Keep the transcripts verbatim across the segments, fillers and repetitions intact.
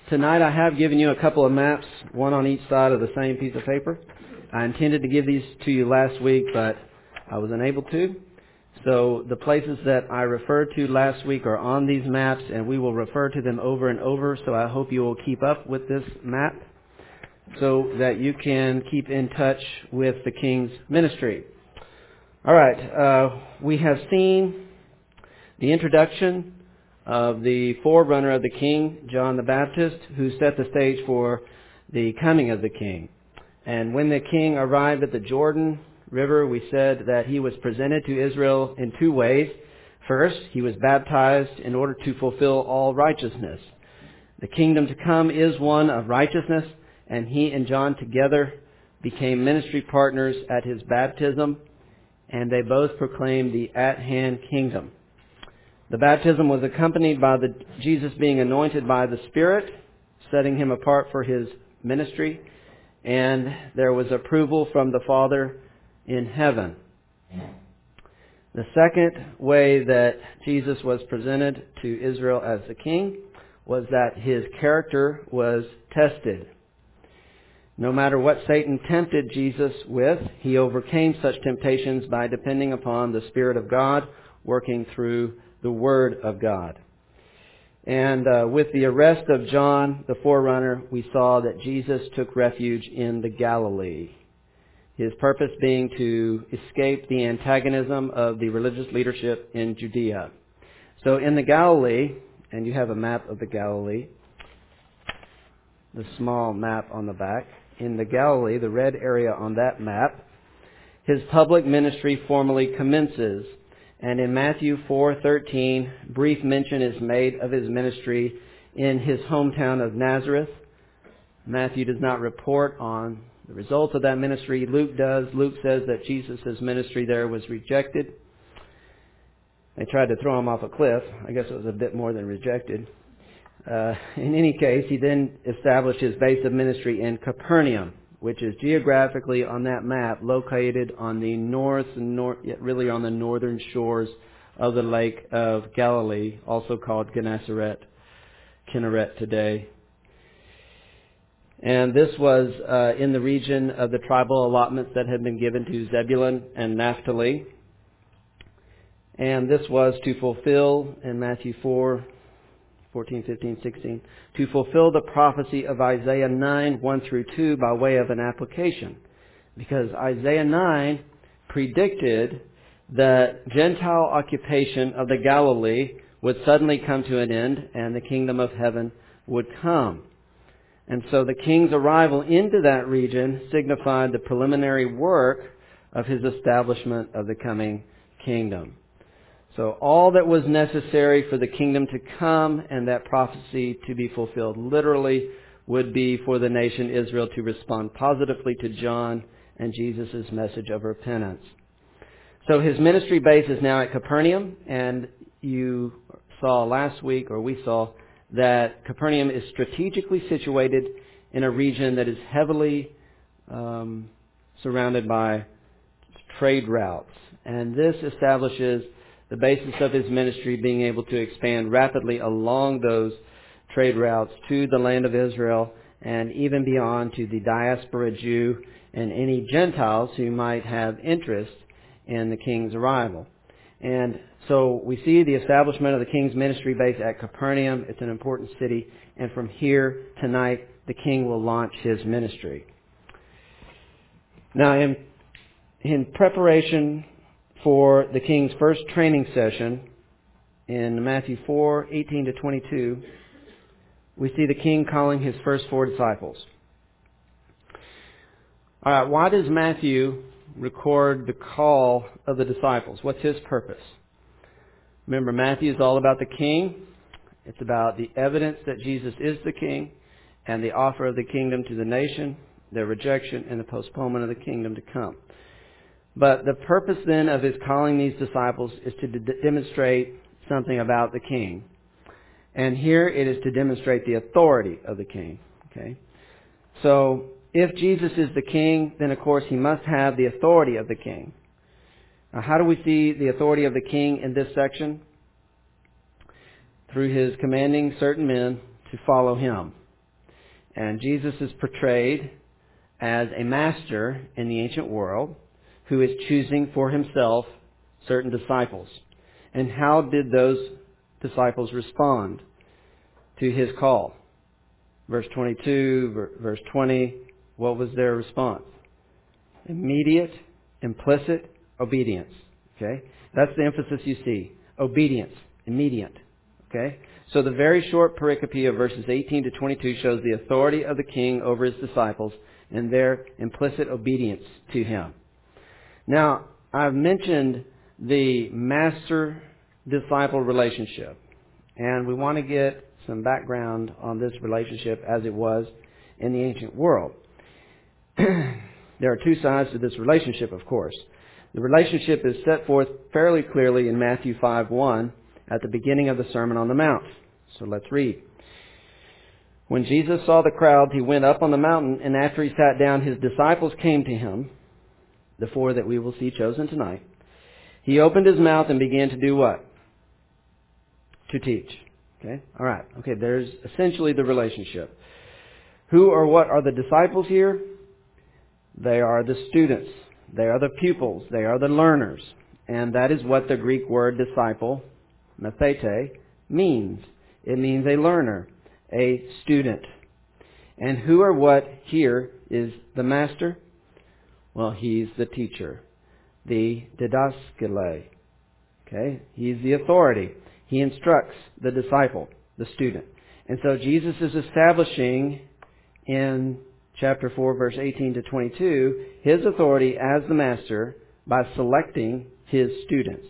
tonight I have given you a couple of maps, one on each side of the same piece of paper. I intended to give these to you last week, but I was unable to. So the places that I referred to last week are on these maps, and we will refer to them over and over. So I hope you will keep up with this map so that you can keep in touch with the King's ministry. All right, uh, we have seen the introduction of the forerunner of the King, John the Baptist, who set the stage for the coming of the King. And when the King arrived at the Jordan River, we said that he was presented to Israel in two ways. First, he was baptized in order to fulfill all righteousness. The kingdom to come is one of righteousness, and he and John together became ministry partners at his baptism, and they both proclaimed the at-hand kingdom. The baptism was accompanied by the Jesus being anointed by the Spirit, setting him apart for his ministry, and there was approval from the Father in heaven. The second way that Jesus was presented to Israel as the king was that his character was tested. No matter what Satan tempted Jesus with, he overcame such temptations by depending upon the Spirit of God working through the Word of God. And uh, with the arrest of John, the forerunner, we saw that Jesus took refuge in the Galilee. His purpose being to escape the antagonism of the religious leadership in Judea. So in the Galilee, and you have a map of the Galilee, the small map on the back. In the Galilee, the red area on that map, his public ministry formally commences. And in Matthew four thirteen, brief mention is made of his ministry in his hometown of Nazareth. Matthew does not report on the results of that ministry. Luke does. Luke says that Jesus' ministry there was rejected. They tried to throw him off a cliff. I guess it was a bit more than rejected. Uh, in any case, he then established his base of ministry in Capernaum, which is geographically on that map located on the north and north, really on the northern shores of the Lake of Galilee, also called Gennesaret, Kinneret today. And this was uh, in the region of the tribal allotments that had been given to Zebulun and Naphtali. And this was to fulfill, in Matthew four, fourteen, fifteen, sixteen, to fulfill the prophecy of Isaiah nine, one through two by way of an application. Because Isaiah nine predicted that Gentile occupation of the Galilee would suddenly come to an end and the kingdom of heaven would come. And so the king's arrival into that region signified the preliminary work of his establishment of the coming kingdom. So all that was necessary for the kingdom to come and that prophecy to be fulfilled literally would be for the nation Israel to respond positively to John and Jesus' message of repentance. So his ministry base is now at Capernaum, and you saw last week, or we saw, that Capernaum is strategically situated in a region that is heavily um, surrounded by trade routes. And this establishes the basis of his ministry being able to expand rapidly along those trade routes to the land of Israel and even beyond to the diaspora Jew and any Gentiles who might have interest in the king's arrival. And so we see the establishment of the king's ministry base at Capernaum. It's an important city. And from here tonight, the king will launch his ministry. Now, in, in preparation for the king's first training session, in Matthew four, eighteen to twenty-two, we see the king calling his first four disciples. All right, why does Matthew record the call of the disciples? What's his purpose? Remember, Matthew is all about the king. It's about the evidence that Jesus is the king and the offer of the kingdom to the nation, their rejection, and the postponement of the kingdom to come. But the purpose then of his calling these disciples is to d- demonstrate something about the king. And here it is to demonstrate the authority of the king. Okay? So if Jesus is the king, then of course he must have the authority of the king. Now, how do we see the authority of the king in this section? Through his commanding certain men to follow him. And Jesus is portrayed as a master in the ancient world who is choosing for himself certain disciples. And how did those disciples respond to his call? Verse twenty-two, verse twenty, what was their response? Immediate, implicit obedience. Okay? That's the emphasis you see. Obedience. Immediate. Okay? So the very short pericope of verses eighteen to twenty-two shows the authority of the king over his disciples and their implicit obedience to him. Now, I've mentioned the master-disciple relationship, and we want to get some background on this relationship as it was in the ancient world. There are two sides to this relationship, of course. The relationship is set forth fairly clearly in Matthew five one at the beginning of the Sermon on the Mount. So let's read. When Jesus saw the crowd, he went up on the mountain, and after he sat down, his disciples came to him, the four that we will see chosen tonight. He opened his mouth and began to do what? To teach. Okay? All right. Okay, there's essentially the relationship. Who or what are the disciples here? They are the students. They are the pupils. They are the learners. And that is what the Greek word disciple, mathete, means. It means a learner, a student. And who or what here is the master? Well, he's the teacher, the didaskale. Okay? He's the authority. He instructs the disciple, the student. And so Jesus is establishing in chapter four, verse eighteen to twenty-two, his authority as the master by selecting his students.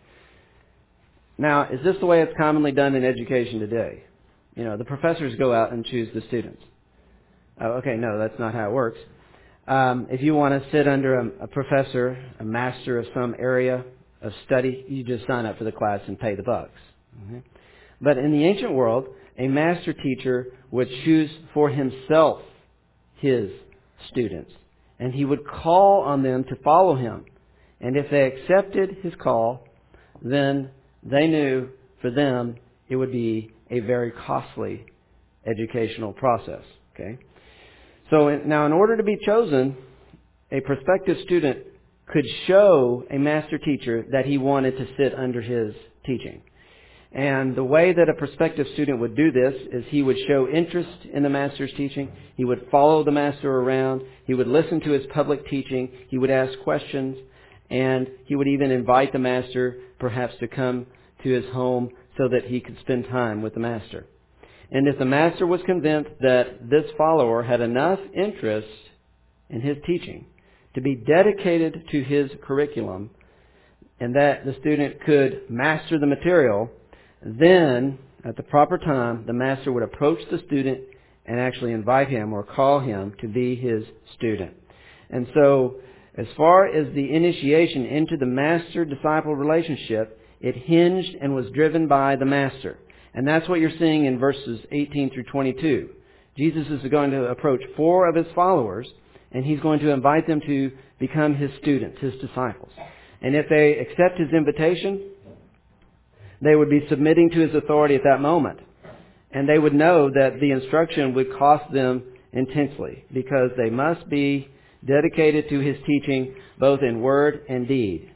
Now, is this the way it's commonly done in education today? You know, the professors go out and choose the students. Oh, okay, no, that's not how it works. Um, if you want to sit under a, a professor, a master of some area of study, you just sign up for the class and pay the bucks. Okay? But in the ancient world, a master teacher would choose for himself his students, and he would call on them to follow him. And if they accepted his call, then they knew for them it would be a very costly educational process. Okay? So now, in order to be chosen, a prospective student could show a master teacher that he wanted to sit under his teaching. And the way that a prospective student would do this is he would show interest in the master's teaching. He would follow the master around. He would listen to his public teaching. He would ask questions. And he would even invite the master perhaps to come to his home so that he could spend time with the master. And if the master was convinced that this follower had enough interest in his teaching to be dedicated to his curriculum and that the student could master the material, then at the proper time, the master would approach the student and actually invite him or call him to be his student. And so, as far as the initiation into the master-disciple relationship, it hinged and was driven by the master. And that's what you're seeing in verses eighteen through twenty-two. Jesus is going to approach four of his followers, and he's going to invite them to become his students, his disciples. And if they accept his invitation, they would be submitting to his authority at that moment. And they would know that the instruction would cost them intensely, because they must be dedicated to his teaching both in word and deed.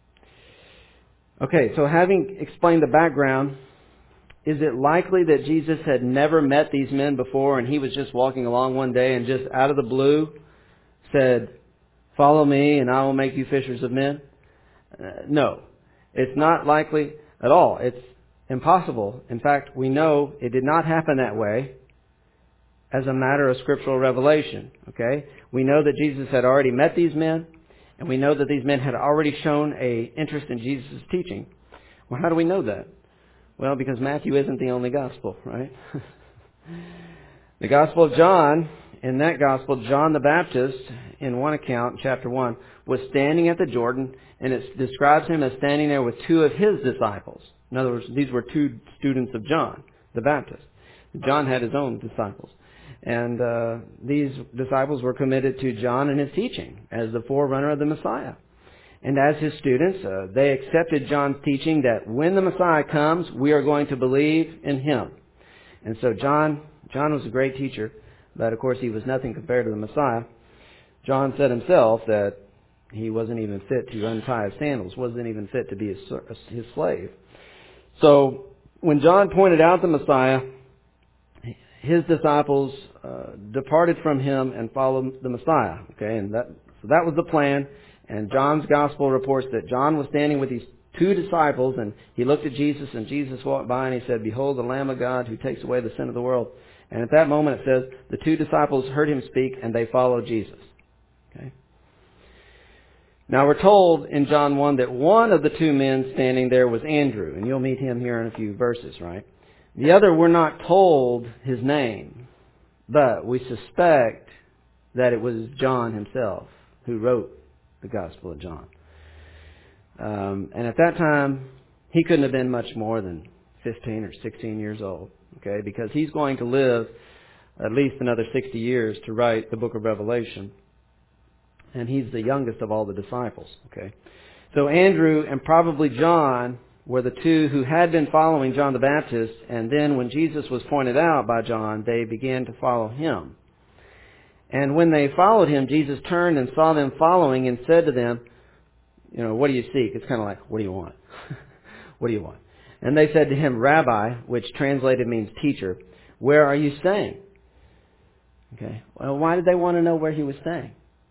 Okay, so having explained the background, is it likely that Jesus had never met these men before and he was just walking along one day and just out of the blue said, "Follow me and I will make you fishers of men"? Uh, no, it's not likely at all. It's impossible. In fact, we know it did not happen that way as a matter of scriptural revelation. Okay, we know that Jesus had already met these men, and we know that these men had already shown a interest in Jesus' teaching. Well, how do we know that? Well, because Matthew isn't the only gospel, right? The Gospel of John, in that gospel, John the Baptist, in one account, chapter one, was standing at the Jordan, and it describes him as standing there with two of his disciples. In other words, these were two students of John the Baptist. John had his own disciples. And uh, these disciples were committed to John and his teaching as the forerunner of the Messiah. And as his students, uh, they accepted John's teaching that when the Messiah comes, we are going to believe in him. And so John, John was a great teacher, but of course he was nothing compared to the Messiah. John said himself that he wasn't even fit to untie his sandals, wasn't even fit to be his, his slave. So when John pointed out the Messiah, his disciples uh, departed from him and followed the Messiah. Okay, and that so that was the plan. And John's gospel reports that John was standing with these two disciples, and he looked at Jesus, and Jesus walked by, and he said, "Behold, the Lamb of God who takes away the sin of the world." And at that moment, it says the two disciples heard him speak, and they followed Jesus. Okay. Now we're told in John one that one of the two men standing there was Andrew, and you'll meet him here in a few verses, right? The other, we're not told his name, but we suspect that it was John himself who wrote the Gospel of John. Um, and at that time, he couldn't have been much more than fifteen or sixteen years old, okay, because he's going to live at least another sixty years to write the book of Revelation. And he's the youngest of all the disciples, okay. So Andrew and probably John were the two who had been following John the Baptist, and then when Jesus was pointed out by John, they began to follow him. And when they followed him, Jesus turned and saw them following and said to them, you know, "What do you seek?" It's kind of like, "What do you want?" What do you want? And they said to him, "Rabbi," which translated means teacher, "where are you staying?" Okay. Well, why did they want to know where he was staying?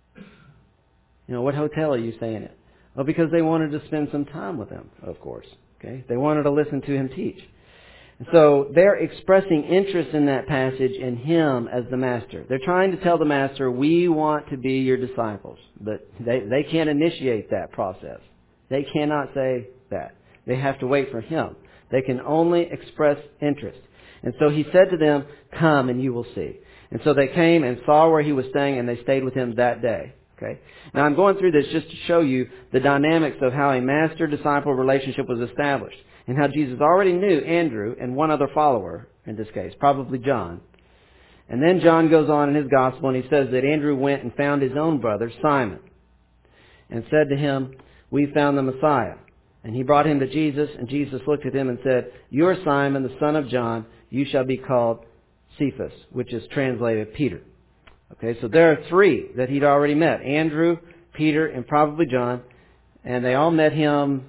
You know, what hotel are you staying at? Well, because they wanted to spend some time with him, of course. Okay. They wanted to listen to him teach. And so they're expressing interest in that passage in him as the master. They're trying to tell the master, "We want to be your disciples." But they, they can't initiate that process. They cannot say that. They have to wait for him. They can only express interest. And so he said to them, "Come and you will see." And so they came and saw where he was staying, and they stayed with him that day. Okay. Now I'm going through this just to show you the dynamics of how a master-disciple relationship was established, and how Jesus already knew Andrew and one other follower, in this case, probably John. And then John goes on in his gospel and he says that Andrew went and found his own brother, Simon, and said to him, "We found the Messiah." And he brought him to Jesus, and Jesus looked at him and said, "You are Simon, the son of John. You shall be called Cephas," which is translated Peter. Okay, so there are three that he'd already met. Andrew, Peter, and probably John. And they all met him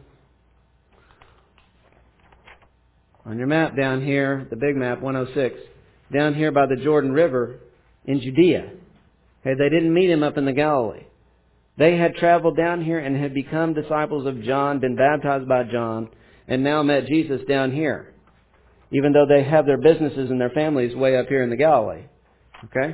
on your map down here, the big map, one oh six, down here by the Jordan River in Judea. Okay, they didn't meet him up in the Galilee. They had traveled down here and had become disciples of John, been baptized by John, and now met Jesus down here, even though they have their businesses and their families way up here in the Galilee. Okay?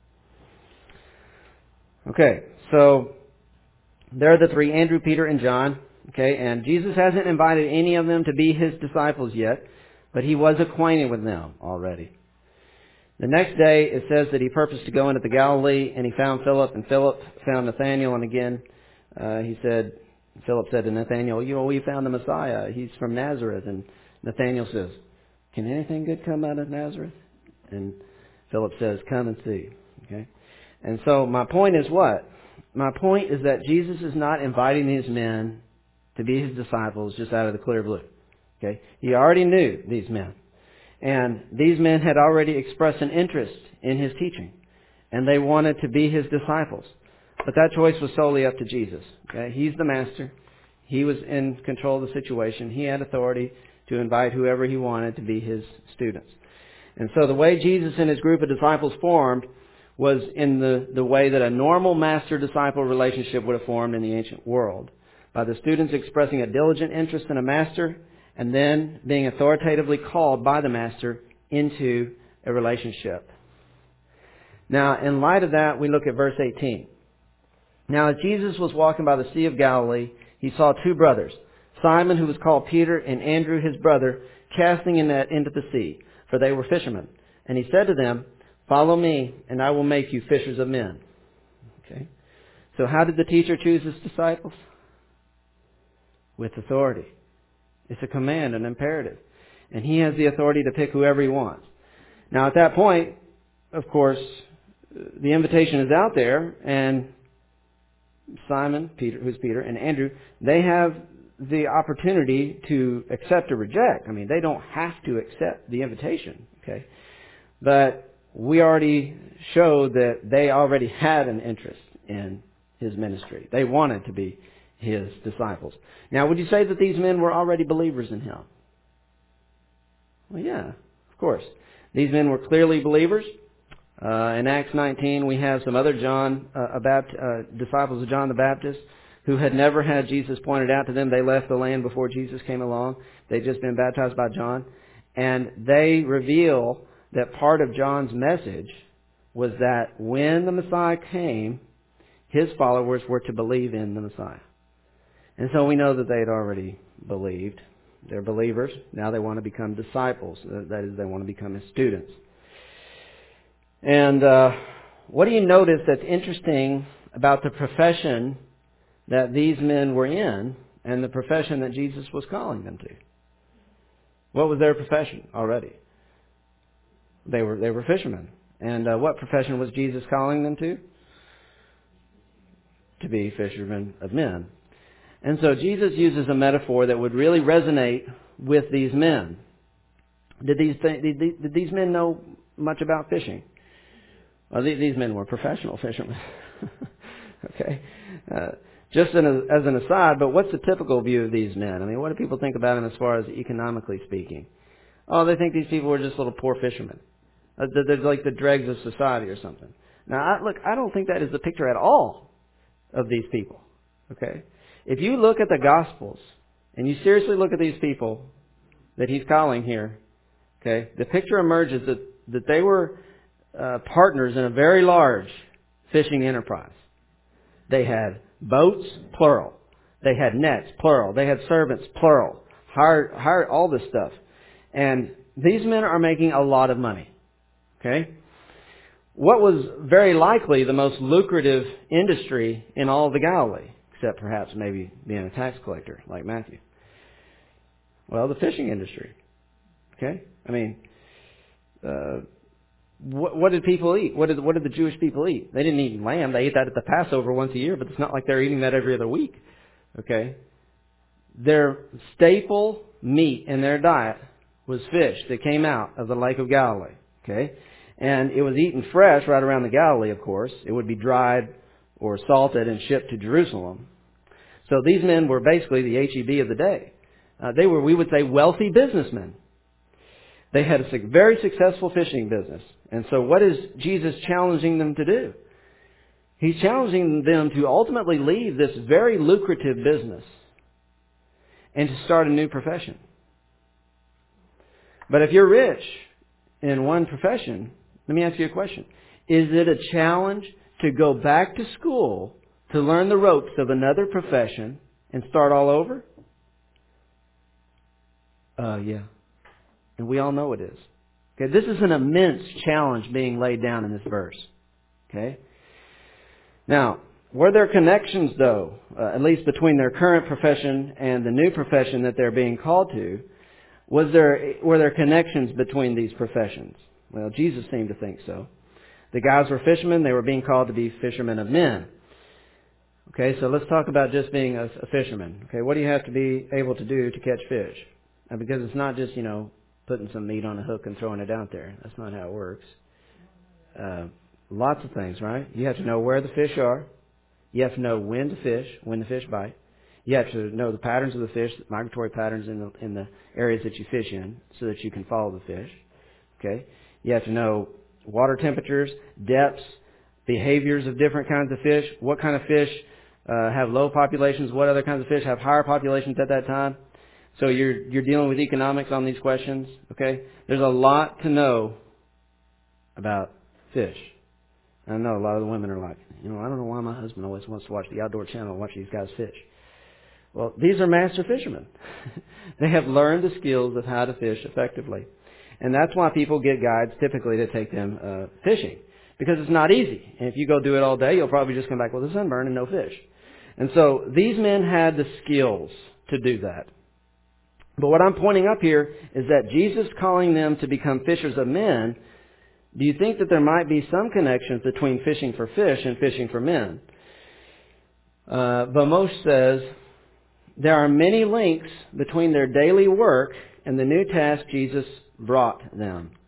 Okay, so there are the three, Andrew, Peter, and John. Okay, and Jesus hasn't invited any of them to be his disciples yet, but he was acquainted with them already. The next day, it says that he purposed to go into the Galilee, and he found Philip, and Philip found Nathanael, and again, uh, he said, Philip said to Nathanael, "You know, we found the Messiah. He's from Nazareth." And Nathanael says, "Can anything good come out of Nazareth?" And Philip says, "Come and see." Okay. And so my point is what? My point is that Jesus is not inviting these men to be his disciples just out of the clear blue. Okay? He already knew these men. And these men had already expressed an interest in his teaching. And they wanted to be his disciples. But that choice was solely up to Jesus. Okay? He's the master. He was in control of the situation. He had authority to invite whoever he wanted to be his students. And so the way Jesus and his group of disciples formed was in the, the way that a normal master-disciple relationship would have formed in the ancient world, by the students expressing a diligent interest in a master and then being authoritatively called by the master into a relationship. Now, in light of that, we look at verse eighteen. "Now, as Jesus was walking by the Sea of Galilee, he saw two brothers, Simon, who was called Peter, and Andrew, his brother, casting a net into the sea, for they were fishermen. And he said to them, 'Follow me, and I will make you fishers of men.'" Okay. So how did the teacher choose his disciples? With authority. It's a command, an imperative. And he has the authority to pick whoever he wants. Now at that point, of course, the invitation is out there, and Simon, Peter, who's Peter, and Andrew, they have the opportunity to accept or reject. I mean, they don't have to accept the invitation. Okay. But we already showed that they already had an interest in his ministry. They wanted to be his disciples. Now, would you say that these men were already believers in him? Well, yeah, of course. These men were clearly believers. Uh, in Acts nineteen, we have some other John uh, a Bapt- uh, disciples of John the Baptist who had never had Jesus pointed out to them. They left the land before Jesus came along. They'd just been baptized by John. And they reveal that part of John's message was that when the Messiah came, his followers were to believe in the Messiah. And so we know that they had already believed. They're believers. Now they want to become disciples. That is, they want to become his students. And uh, what do you notice that's interesting about the profession that these men were in and the profession that Jesus was calling them to? What was their profession already? They were they were fishermen. And uh, what profession was Jesus calling them to? To be fishermen of men. And so Jesus uses a metaphor that would really resonate with these men. Did these th- did, did these men know much about fishing? Well, these men were professional fishermen. Okay. Uh, just in a, as an aside, but what's the typical view of these men? I mean, what do people think about them as far as economically speaking? Oh, they think these people were just little poor fishermen. Uh, they're like the dregs of society or something. Now, I, look, I don't think that is the picture at all of these people. Okay. If you look at the Gospels and you seriously look at these people that he's calling here, okay, the picture emerges that, that they were uh, partners in a very large fishing enterprise. They had boats, plural. They had nets, plural. They had servants, plural. Hired, hired all this stuff. And these men are making a lot of money. Okay? What was very likely the most lucrative industry in all of the Galilee, except perhaps maybe being a tax collector like Matthew? Well, the fishing industry. Okay? I mean, uh, what, what did people eat? What did, what did the Jewish people eat? They didn't eat lamb. They ate that at the Passover once a year, but it's not like they're eating that every other week. Okay? Their staple meat in their diet was fish that came out of the Lake of Galilee. Okay? And it was eaten fresh right around the Galilee, of course. It would be dried or salted and shipped to Jerusalem. So these men were basically the H E B of the day. Uh, they were, we would say, wealthy businessmen. They had a very successful fishing business. And so what is Jesus challenging them to do? He's challenging them to ultimately leave this very lucrative business and to start a new profession. But if you're rich in one profession, let me ask you a question. Is it a challenge to go back to school to learn the ropes of another profession and start all over? Uh, yeah. And we all know it is. Okay, this is an immense challenge being laid down in this verse. Okay? Now, were there connections, though, uh, at least between their current profession and the new profession that they're being called to? Was there were there connections between these professions? Well, Jesus seemed to think so. The guys were fishermen. They were being called to be fishermen of men. Okay, so let's talk about just being a, a fisherman. Okay, what do you have to be able to do to catch fish? Uh, because it's not just, you know, putting some meat on a hook and throwing it out there. That's not how it works. Uh, lots of things, right? You have to know where the fish are. You have to know when to fish, when the fish bite. You have to know the patterns of the fish, migratory patterns in the, in the areas that you fish in, so that you can follow the fish. Okay? You have to know water temperatures, depths, behaviors of different kinds of fish. What kind of fish uh, have low populations? What other kinds of fish have higher populations at that time? So you're you're dealing with economics on these questions. Okay? There's a lot to know about fish. I know a lot of the women are like, you know, I don't know why my husband always wants to watch the Outdoor Channel and watch these guys fish. Well, these are master fishermen. They have learned the skills of how to fish effectively. And that's why people get guides typically to take them uh, fishing. Because it's not easy. And if you go do it all day, you'll probably just come back with a sunburn and no fish. And so these men had the skills to do that. But what I'm pointing up here is that Jesus calling them to become fishers of men, do you think that there might be some connections between fishing for fish and fishing for men? Uh, Vamos says, there are many links between their daily work and the new task Jesus brought them.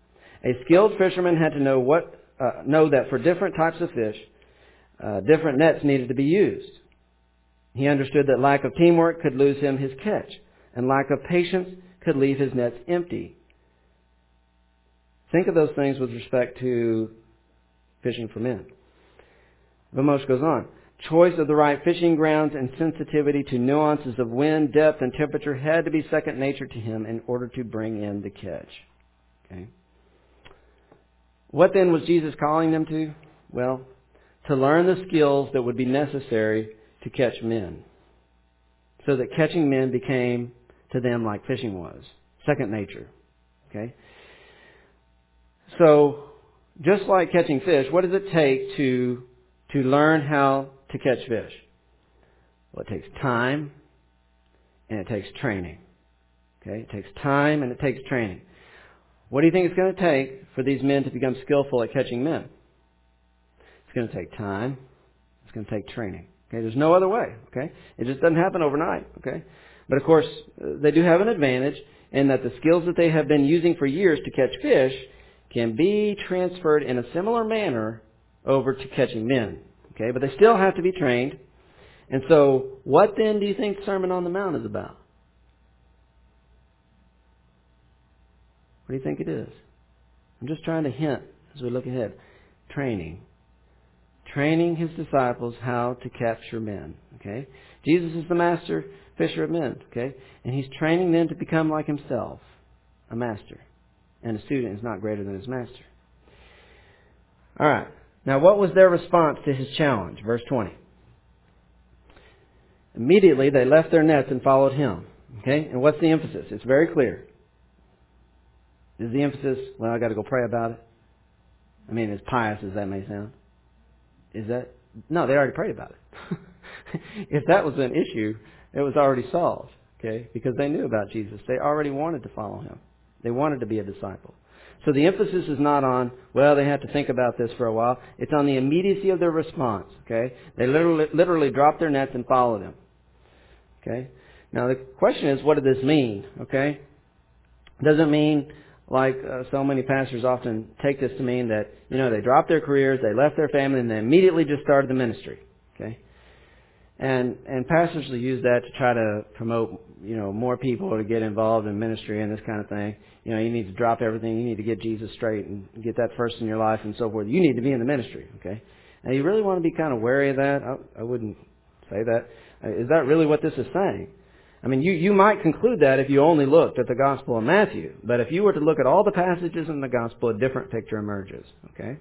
A skilled fisherman had to know what uh, know that for different types of fish, uh, different nets needed to be used. He understood that lack of teamwork could lose him his catch, and lack of patience could leave his nets empty. Think of those things with respect to fishing for men. Vamos goes on. Choice of the right fishing grounds and sensitivity to nuances of wind, depth, and temperature had to be second nature to him in order to bring in the catch. Okay. What then was Jesus calling them to? Well, to learn the skills that would be necessary to catch men, so that catching men became to them like fishing was, second nature. Okay. So, just like catching fish, what does it take to to learn how to catch fish? Well, it takes time and it takes training. Okay, it takes time and it takes training. What do you think it's going to take for these men to become skillful at catching men? It's going to take time. It's going to take training. Okay, there's no other way. Okay, it just doesn't happen overnight. Okay, but of course they do have an advantage in that the skills that they have been using for years to catch fish can be transferred in a similar manner over to catching men. Okay, but they still have to be trained. And so, what then do you think the Sermon on the Mount is about? What do you think it is? I'm just trying to hint as we look ahead. Training. Training his disciples how to capture men. Okay? Jesus is the master fisher of men. Okay? And he's training them to become like himself, a master. And a student is not greater than his master. All right. Now, what was their response to his challenge? Verse twenty. Immediately they left their nets and followed him. Okay? And what's the emphasis? It's very clear. Is the emphasis, well, I got to go pray about it? I mean, as pious as that may sound. Is that? No, they already prayed about it. If that was an issue, it was already solved. Okay? Because they knew about Jesus. They already wanted to follow him. They wanted to be a disciple. So the emphasis is not on, well, they have to think about this for a while. It's on the immediacy of their response. Okay? They literally, literally dropped their nets and followed him. Okay? Now the question is, what does this mean? Okay? Does it mean, like uh, so many pastors often take this to mean that, you know, they dropped their careers, they left their family, and they immediately just started the ministry. Okay? And and pastors will use that to try to promote, you know, more people to get involved in ministry and this kind of thing. You know, you need to drop everything. You need to get Jesus straight and get that first in your life and so forth. You need to be in the ministry. Okay? Now, you really want to be kind of wary of that? I, I wouldn't say that. Is that really what this is saying? I mean, you, you might conclude that if you only looked at the Gospel of Matthew. But if you were to look at all the passages in the Gospel, a different picture emerges. Okay?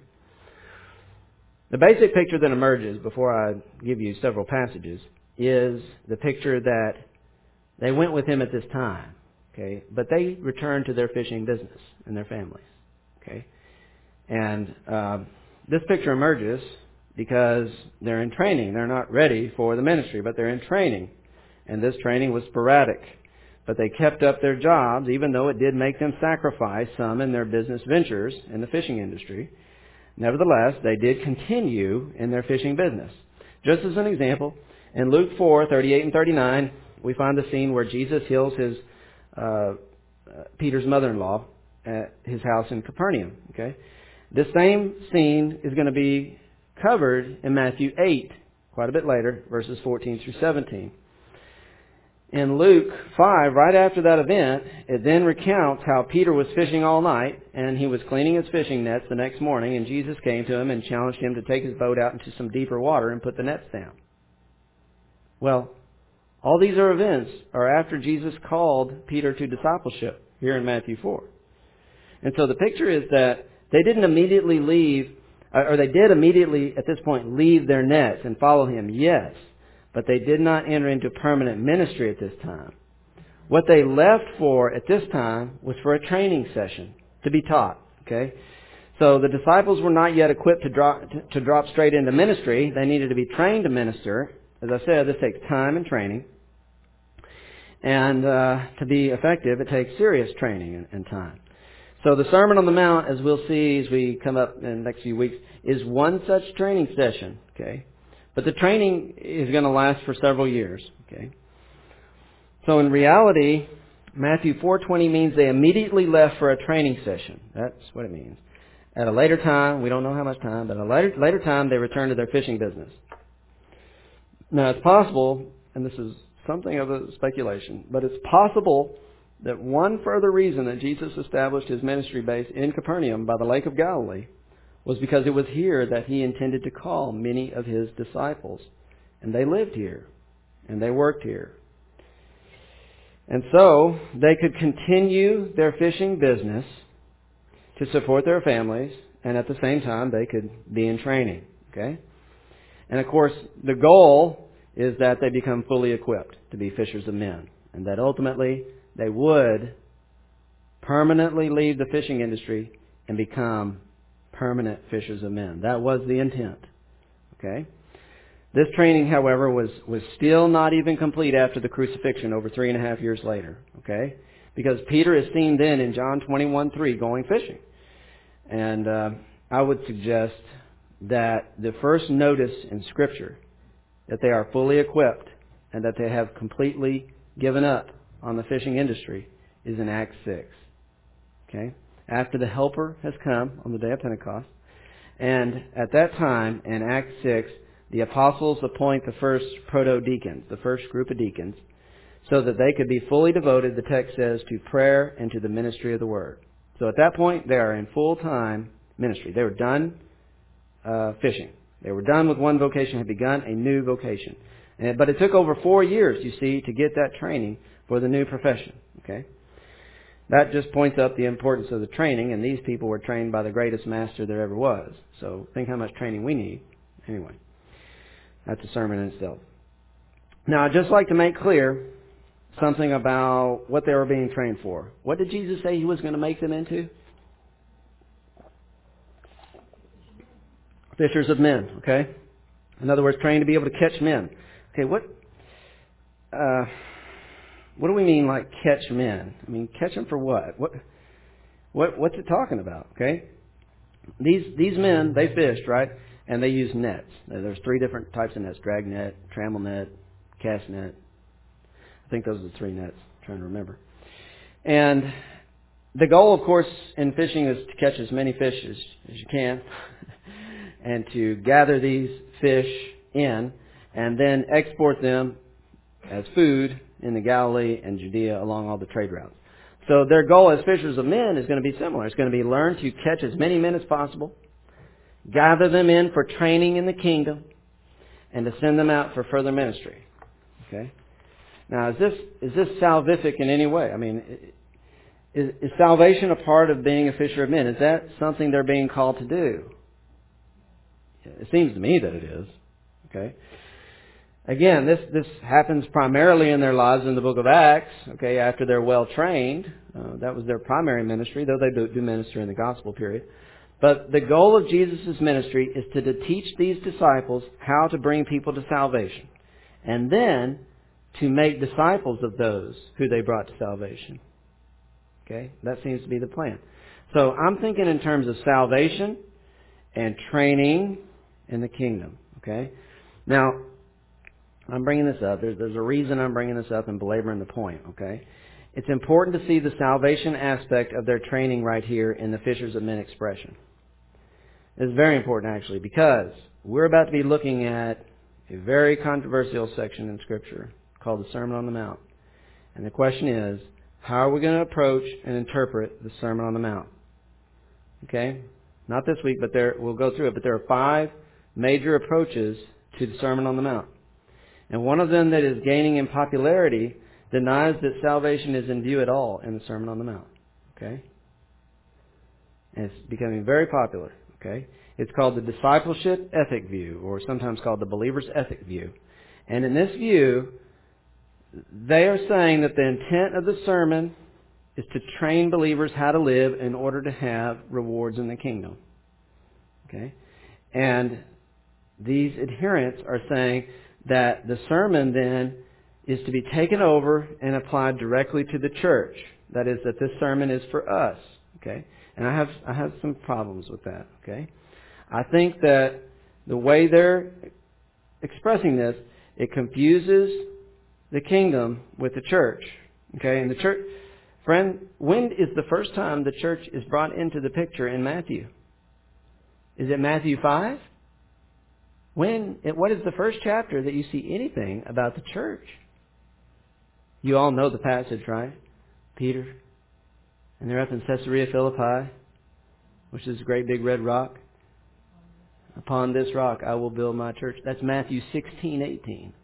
The basic picture that emerges, before I give you several passages, is the picture that they went with him at this time. Okay? But they returned to their fishing business and their families. Okay? And uh, this picture emerges because they're in training. They're not ready for the ministry, but they're in training. And this training was sporadic. But they kept up their jobs, even though it did make them sacrifice some in their business ventures in the fishing industry. Nevertheless, they did continue in their fishing business. Just as an example, in Luke four, thirty-eight and thirty-nine, we find the scene where Jesus heals his uh, uh, Peter's mother-in-law at his house in Capernaum. Okay, this same scene is going to be covered in Matthew eight, quite a bit later, verses fourteen through seventeen. In Luke five, right after that event, it then recounts how Peter was fishing all night, and he was cleaning his fishing nets the next morning, and Jesus came to him and challenged him to take his boat out into some deeper water and put the nets down. Well, all these are events are after Jesus called Peter to discipleship here in Matthew four. And so the picture is that they didn't immediately leave, or they did immediately at this point leave their nets and follow him, yes. But they did not enter into permanent ministry at this time. What they left for at this time was for a training session to be taught. Okay, so the disciples were not yet equipped to drop to, to drop straight into ministry. They needed to be trained to minister. As I said, this takes time and training, and uh, to be effective, it takes serious training and, and time. So the Sermon on the Mount, as we'll see as we come up in the next few weeks, is one such training session. Okay. But the training is going to last for several years. Okay. So in reality, Matthew four twenty means they immediately left for a training session. That's what it means. At a later time, we don't know how much time, but at a later, later time they returned to their fishing business. Now it's possible, and this is something of a speculation, but it's possible that one further reason that Jesus established his ministry base in Capernaum by the Lake of Galilee was because it was here that he intended to call many of his disciples. And they lived here, and they worked here. And so they could continue their fishing business to support their families, and at the same time they could be in training. Okay? And of course, the goal is that they become fully equipped to be fishers of men, and that ultimately they would permanently leave the fishing industry and become permanent fishers of men. That was the intent. Okay? This training, however, was, was still not even complete after the crucifixion over three and a half years later. Okay? Because Peter is seen then in John twenty-one three going fishing. And uh, I would suggest that the first notice in Scripture that they are fully equipped and that they have completely given up on the fishing industry is in Acts six. Okay? After the Helper has come on the day of Pentecost. And at that time, in Acts six, the apostles appoint the first proto-deacons, the first group of deacons, so that they could be fully devoted, the text says, to prayer and to the ministry of the Word. So at that point, they are in full-time ministry. They were done uh, fishing. They were done with one vocation, had begun a new vocation. And, but it took over four years, you see, to get that training for the new profession. Okay? That just points up the importance of the training, and these people were trained by the greatest master there ever was. So think how much training we need. Anyway, that's a sermon in itself. Now, I'd just like to make clear something about what they were being trained for. What did Jesus say he was going to make them into? Fishers of men, okay? In other words, trained to be able to catch men. Okay, what uh, what do we mean like catch men? I mean, catch them for what? What what what's it talking about, okay? These these men, they fished, right? And they used nets. There's three different types of nets: drag net, trammel net, cast net. I think those are the three nets. I'm trying to remember. And the goal, of course, in fishing is to catch as many fish as, as you can and to gather these fish in and then export them as food in the Galilee and Judea along all the trade routes. So their goal as fishers of men is going to be similar. It's going to be learn to catch as many men as possible, gather them in for training in the kingdom, and to send them out for further ministry. Okay? Now, is this is this salvific in any way? I mean, is, is salvation a part of being a fisher of men? Is that something they're being called to do? It seems to me that it is. Okay. Again, this this happens primarily in their lives in the book of Acts. Okay, after they're well trained, uh, that was their primary ministry, though they do, do minister in the gospel period. But the goal of Jesus' ministry is to, to teach these disciples how to bring people to salvation, and then to make disciples of those who they brought to salvation. Okay? That seems to be the plan. So I'm thinking in terms of salvation and training in the kingdom. Okay? Now, I'm bringing this up. There's, there's a reason I'm bringing this up and belaboring the point. Okay? It's important to see the salvation aspect of their training right here in the Fishers of Men expression. It's very important, actually, because we're about to be looking at a very controversial section in Scripture called the Sermon on the Mount. And the question is, how are we going to approach and interpret the Sermon on the Mount? Okay? Not this week, but there we'll go through it. But there are five major approaches to the Sermon on the Mount. And one of them that is gaining in popularity denies that salvation is in view at all in the Sermon on the Mount. Okay? And it's becoming very popular. Okay? It's called the discipleship ethic view, or sometimes called the believer's ethic view. And in this view, they are saying that the intent of the sermon is to train believers how to live in order to have rewards in the kingdom. Okay? And these adherents are saying that the sermon then is to be taken over and applied directly to the church. That is, that this sermon is for us. Okay? And I have I have some problems with that. Okay? I think that the way they're expressing this, it confuses the kingdom with the church. Okay, and the church, friend, when is the first time the church is brought into the picture in Matthew? Is it Matthew five? When? What is the first chapter that you see anything about the church? You all know the passage, right? Peter, and they're up in Caesarea Philippi, which is a great big red rock. Upon this rock I will build my church. That's Matthew sixteen eighteen.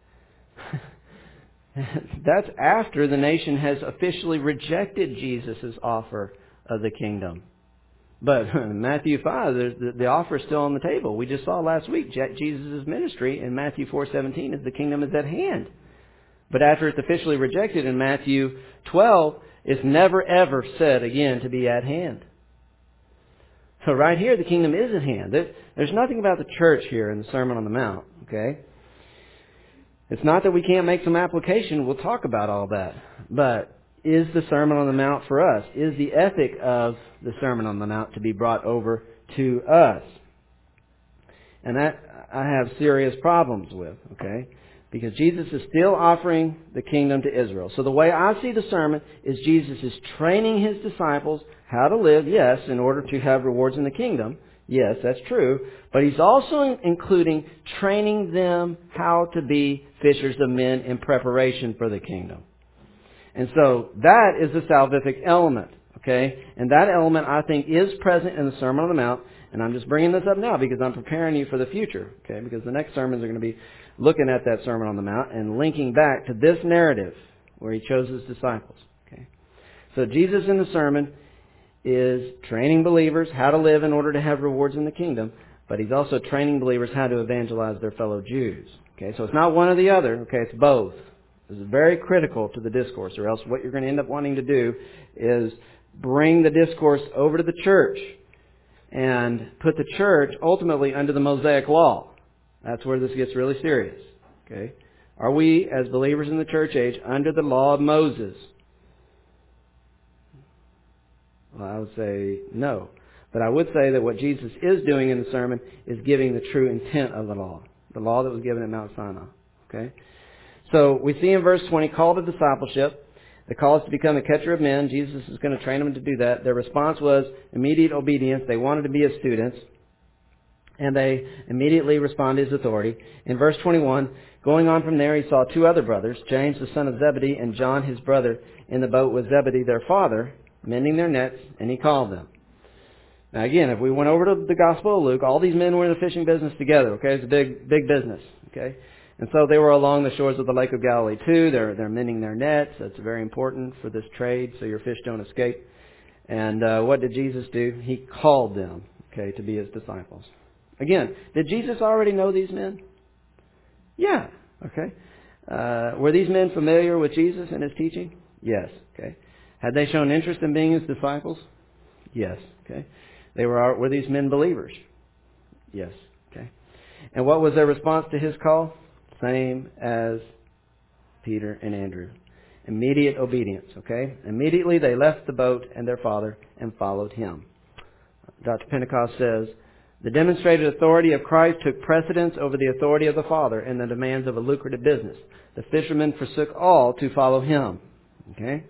That's after the nation has officially rejected Jesus' offer of the kingdom. But in Matthew five, the, the offer is still on the table. We just saw last week Jesus' ministry in Matthew four seventeen is the kingdom is at hand. But after it's officially rejected in Matthew twelve, it's never ever said again to be at hand. So right here, the kingdom is at hand. There's nothing about the church here in the Sermon on the Mount. Okay, it's not that we can't make some application. We'll talk about all that. But is the Sermon on the Mount for us? Is the ethic of the Sermon on the Mount to be brought over to us? And that I have serious problems with, okay? Because Jesus is still offering the kingdom to Israel. So the way I see the sermon is Jesus is training His disciples how to live, yes, in order to have rewards in the kingdom. Yes, that's true. But He's also including training them how to be fishers of men in preparation for the kingdom. And so that is the salvific element, okay? And that element, I think, is present in the Sermon on the Mount. And I'm just bringing this up now because I'm preparing you for the future, okay? Because the next sermons are going to be looking at that Sermon on the Mount and linking back to this narrative where He chose His disciples, okay? So Jesus in the sermon is training believers how to live in order to have rewards in the kingdom, but He's also training believers how to evangelize their fellow Jews, okay? So it's not one or the other, okay? It's both. This is very critical to the discourse, or else what you're going to end up wanting to do is bring the discourse over to the church and put the church ultimately under the Mosaic law. That's where this gets really serious. Okay? Are we, as believers in the church age, under the law of Moses? Well, I would say no. But I would say that what Jesus is doing in the sermon is giving the true intent of the law. The law that was given at Mount Sinai. Okay? So we see in verse twenty, call to discipleship. The call is to become a catcher of men. Jesus is going to train them to do that. Their response was immediate obedience. They wanted to be His students. And they immediately responded to His authority. In verse twenty-one, going on from there, He saw two other brothers, James the son of Zebedee and John his brother, in the boat with Zebedee their father, mending their nets, and He called them. Now again, if we went over to the Gospel of Luke, all these men were in the fishing business together. Okay, it's a big, big business. Okay. And so they were along the shores of the Lake of Galilee too. They're, they're mending their nets. That's very important for this trade, so your fish don't escape. And uh, what did Jesus do? He called them, okay, to be His disciples. Again, did Jesus already know these men? Yeah, okay. Uh, were these men familiar with Jesus and His teaching? Yes, okay. Had they shown interest in being His disciples? Yes, okay. They were, were these men believers? Yes, okay. And what was their response to His call? Same as Peter and Andrew. Immediate obedience, okay? Immediately they left the boat and their father and followed Him. Doctor Pentecost says, the demonstrated authority of Christ took precedence over the authority of the Father and the demands of a lucrative business. The fishermen forsook all to follow Him. Okay?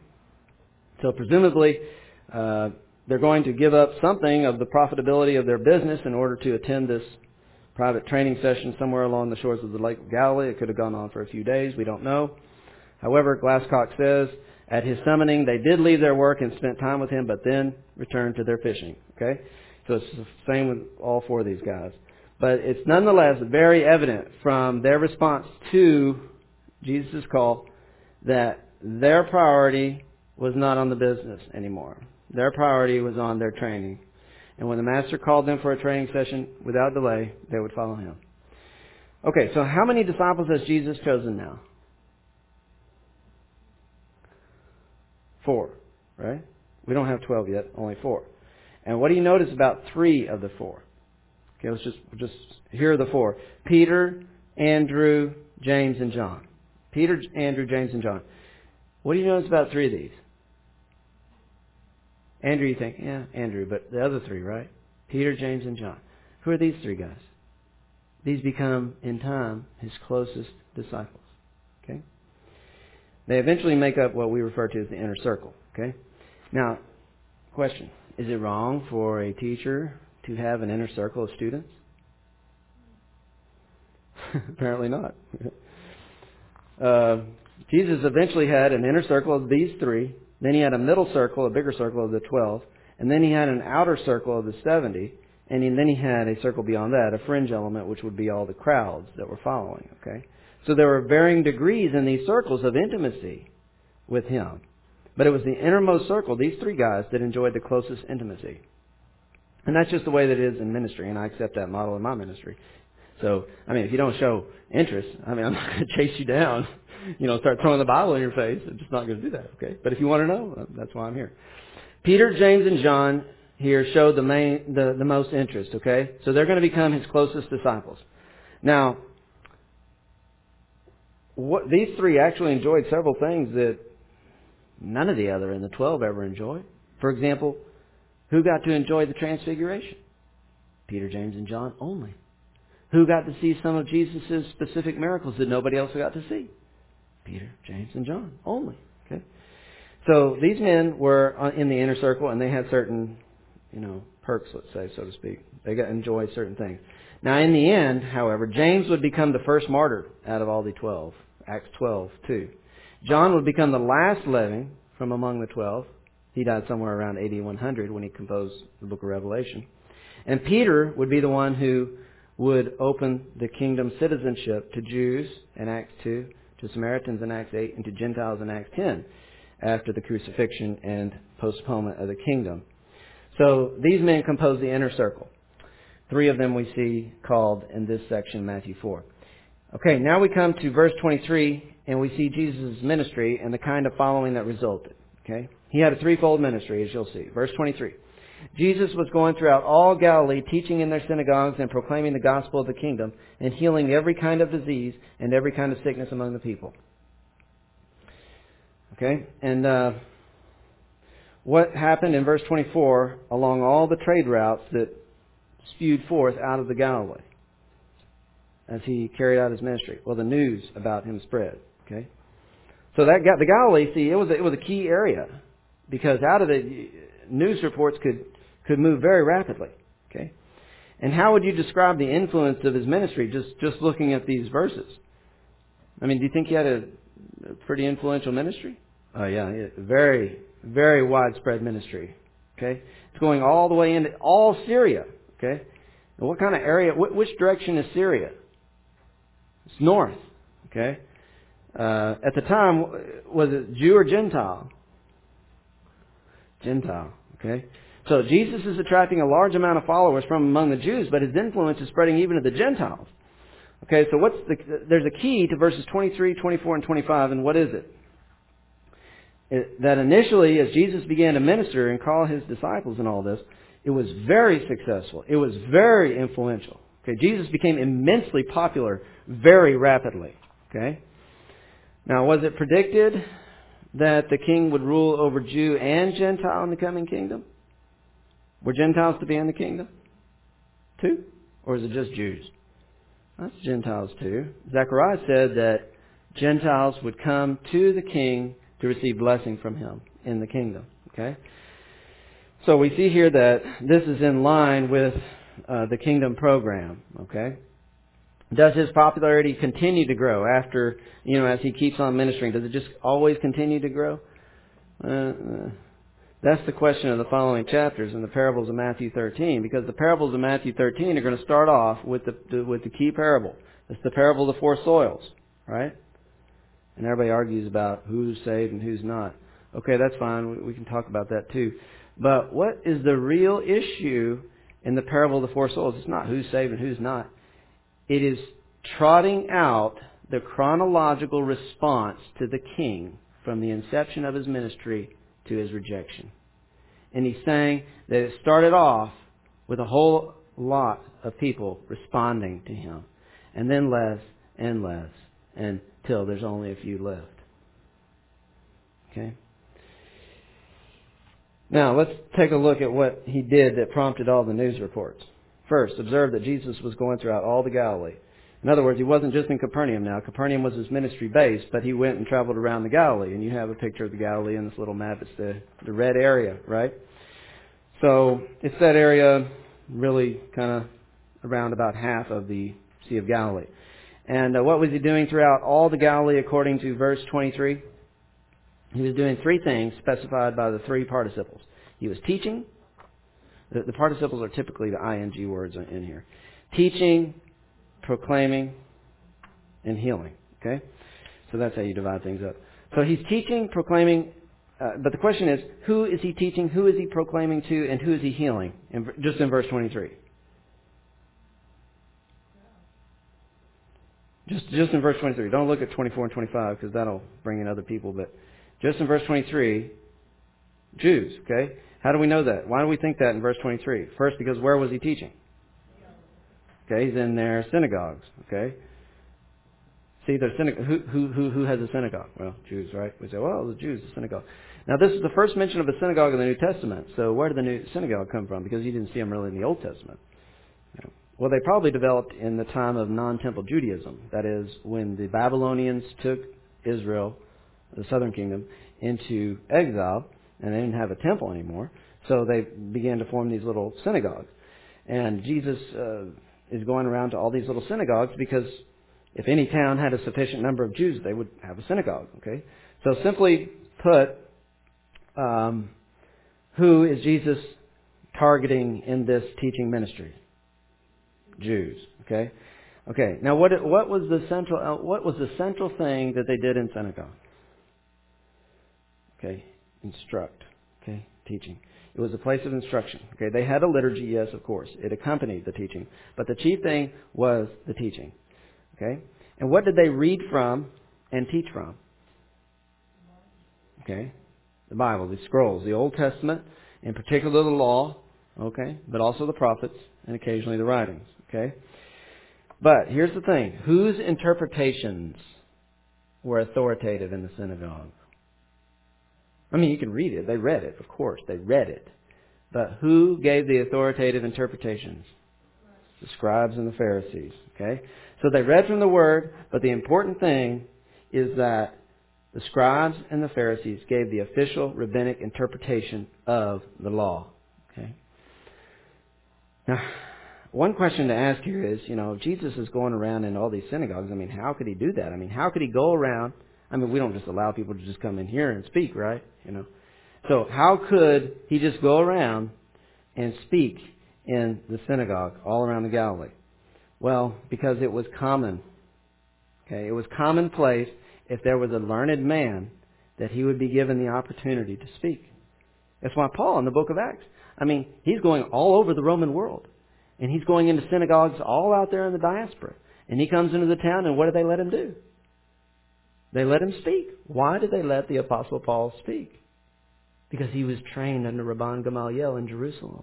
So presumably, uh, they're going to give up something of the profitability of their business in order to attend this private training session somewhere along the shores of the Lake of Galilee. It could have gone on for a few days. We don't know. However, Glasscock says, at His summoning, they did leave their work and spent time with Him, but then returned to their fishing. Okay? So it's the same with all four of these guys. But it's nonetheless very evident from their response to Jesus' call that their priority was not on the business anymore. Their priority was on their training. And when the Master called them for a training session, without delay, they would follow Him. Okay, so how many disciples has Jesus chosen now? Four, right? We don't have twelve yet, only four. And what do you notice about three of the four? Okay, let's just, just, here are the four. Peter, Andrew, James, and John. Peter, Andrew, James, and John. What do you notice about three of these? Andrew, you think, yeah, Andrew, but the other three, right? Peter, James, and John. Who are these three guys? These become, in time, His closest disciples. Okay? They eventually make up what we refer to as the inner circle. Okay? Now, question. Is it wrong for a teacher to have an inner circle of students? Apparently not. uh, Jesus eventually had an inner circle of these three. Then he had a middle circle, a bigger circle of the twelve. And then he had an outer circle of the seventy. And then he had a circle beyond that, a fringe element, which would be all the crowds that were following. Okay, so there were varying degrees in these circles of intimacy with him. But it was the innermost circle, these three guys, that enjoyed the closest intimacy. And that's just the way that it is in ministry, and I accept that model in my ministry. So, I mean, if you don't show interest, I mean, I'm not going to chase you down, you know, start throwing the Bible in your face. I'm just not going to do that, okay? But if you want to know, that's why I'm here. Peter, James, and John here showed the main, the, the most interest, okay? So they're going to become his closest disciples. Now, what, these three actually enjoyed several things that none of the other in the twelve ever enjoyed. For example, who got to enjoy the transfiguration? Peter, James, and John only. Who got to see some of Jesus' specific miracles that nobody else got to see? Peter, James, and John only. Okay. So these men were in the inner circle, and they had certain, you know, perks, let's say, so to speak. They got to enjoy certain things. Now, in the end, however, James would become the first martyr out of all the twelve. Acts twelve, two. John would become the last living from among the twelve. He died somewhere around A D one hundred when he composed the book of Revelation. And Peter would be the one who would open the kingdom citizenship to Jews in Acts two, to Samaritans in Acts eight, and to Gentiles in Acts ten after the crucifixion and postponement of the kingdom. So these men compose the inner circle. Three of them we see called in this section, Matthew four. Okay, now we come to verse twenty-three, and we see Jesus' ministry and the kind of following that resulted. Okay, he had a threefold ministry, as you'll see. Verse twenty-three. Jesus was going throughout all Galilee, teaching in their synagogues and proclaiming the gospel of the kingdom and healing every kind of disease and every kind of sickness among the people. Okay, and uh, what happened in verse twenty-four along all the trade routes that spewed forth out of the Galilee as he carried out his ministry? Well, the news about him spread. Okay, so that got the Galilee. See, it was a, it was a key area because out of it, news reports could could move very rapidly. Okay, and how would you describe the influence of his ministry? Just just looking at these verses. I mean, do you think he had a, a pretty influential ministry? Oh yeah, very very widespread ministry. Okay, it's going all the way into all Syria. Okay, and what kind of area? Wh- which direction is Syria? It's north. Okay, uh, at the time, was it Jew or Gentile? Gentile. Okay, so Jesus is attracting a large amount of followers from among the Jews, but his influence is spreading even to the Gentiles. Okay, so what's the? There's a key to verses twenty-three, twenty-four, and twenty-five, and what is it? It, that initially, as Jesus began to minister and call his disciples and all this, it was very successful. It was very influential. Okay, Jesus became immensely popular very rapidly. Okay, now was it predicted that the king would rule over Jew and Gentile in the coming kingdom? Were Gentiles to be in the kingdom too, or is it just Jews? That's Gentiles too. Zechariah said that Gentiles would come to the king to receive blessing from him in the kingdom. Okay, so we see here that this is in line with uh, the kingdom program. Okay, does his popularity continue to grow after, you know, as he keeps on ministering? Does it just always continue to grow? Uh, uh, that's the question of the following chapters in the parables of Matthew thirteen, because the parables of Matthew thirteen are going to start off with the with the key parable. It's the parable of the four soils, right? And everybody argues about who's saved and who's not. Okay, that's fine. We, we can talk about that too. But what is the real issue in the parable of the four soils? It's not who's saved and who's not. It is trotting out the chronological response to the king from the inception of his ministry to his rejection. And he's saying that it started off with a whole lot of people responding to him. And then less and less until there's only a few left. Okay? Now, let's take a look at what he did that prompted all the news reports. First, observe that Jesus was going throughout all the Galilee. In other words, he wasn't just in Capernaum now. Capernaum was his ministry base, but he went and traveled around the Galilee. And you have a picture of the Galilee in this little map. It's the, the red area, right? So it's that area really kind of around about half of the Sea of Galilee. And uh, what was he doing throughout all the Galilee according to verse twenty-three? He was doing three things specified by the three participles. He was teaching. The, the participles are typically the ing words in here. Teaching, proclaiming, and healing. Okay? So that's how you divide things up. So he's teaching, proclaiming, uh, but the question is, who is he teaching, who is he proclaiming to, and who is he healing? In, just in verse twenty-three. Just, just in verse twenty-three. Don't look at twenty-four and twenty-five because that'll bring in other people. But just in verse twenty-three, Jews. Okay? How do we know that? Why do we think that in verse twenty-three? First, because where was he teaching? Okay, he's in their synagogues. Okay? See, their synagogue. Who, who, who, who has a synagogue? Well, Jews, right? We say, well, the Jews, the synagogue. Now, this is the first mention of a synagogue in the New Testament. So where did the new synagogue come from? Because you didn't see them really in the Old Testament. Well, they probably developed in the time of non-temple Judaism. That is, when the Babylonians took Israel, the southern kingdom, into exile, and they didn't have a temple anymore, so they began to form these little synagogues. And Jesus uh, is going around to all these little synagogues because if any town had a sufficient number of Jews, they would have a synagogue. Okay, so simply put, um, who is Jesus targeting in this teaching ministry? Jews. Okay. Okay. Now, what what was the central what was the central thing that they did in synagogue? Okay, instruct. Okay, teaching. It was a place of instruction. Okay, they had a liturgy, yes, of course. It accompanied the teaching, but the chief thing was the teaching. Okay, and what did they read from and teach from? Okay, the Bible, the scrolls, the Old Testament, in particular the law. Okay, but also the prophets and occasionally the writings. Okay? But here's the thing. Whose interpretations were authoritative in the synagogue? I mean, you can read it. They read it, of course. They read it. But who gave the authoritative interpretations? The scribes and the Pharisees. Okay? So they read from the Word, but the important thing is that the scribes and the Pharisees gave the official rabbinic interpretation of the law. Okay? Now, one question to ask here is, you know, Jesus is going around in all these synagogues. I mean, how could he do that? I mean, how could he go around? I mean, we don't just allow people to just come in here and speak, right? You know, so how could he just go around and speak in the synagogue all around the Galilee? Well, because it was common. Okay, it was commonplace if there was a learned man that he would be given the opportunity to speak. That's why Paul in the book of Acts, I mean, he's going all over the Roman world. And he's going into synagogues all out there in the diaspora. And he comes into the town, and what do they let him do? They let him speak. Why did they let the Apostle Paul speak? Because he was trained under Rabban Gamaliel in Jerusalem.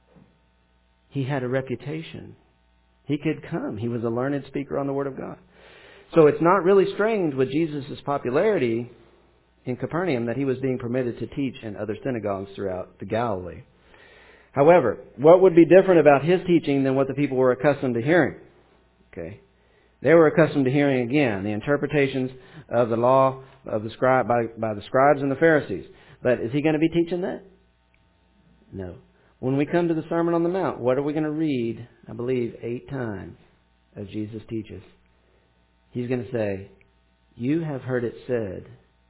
He had a reputation. He could come. He was a learned speaker on the Word of God. So it's not really strange with Jesus' popularity in Capernaum that he was being permitted to teach in other synagogues throughout the Galilee. However, what would be different about his teaching than what the people were accustomed to hearing? Okay, they were accustomed to hearing again the interpretations of the law of the scribe by, by the scribes and the Pharisees. But is he going to be teaching that? No. When we come to the Sermon on the Mount, what are we going to read? I believe eight times as Jesus teaches. He's going to say, "You have heard it said,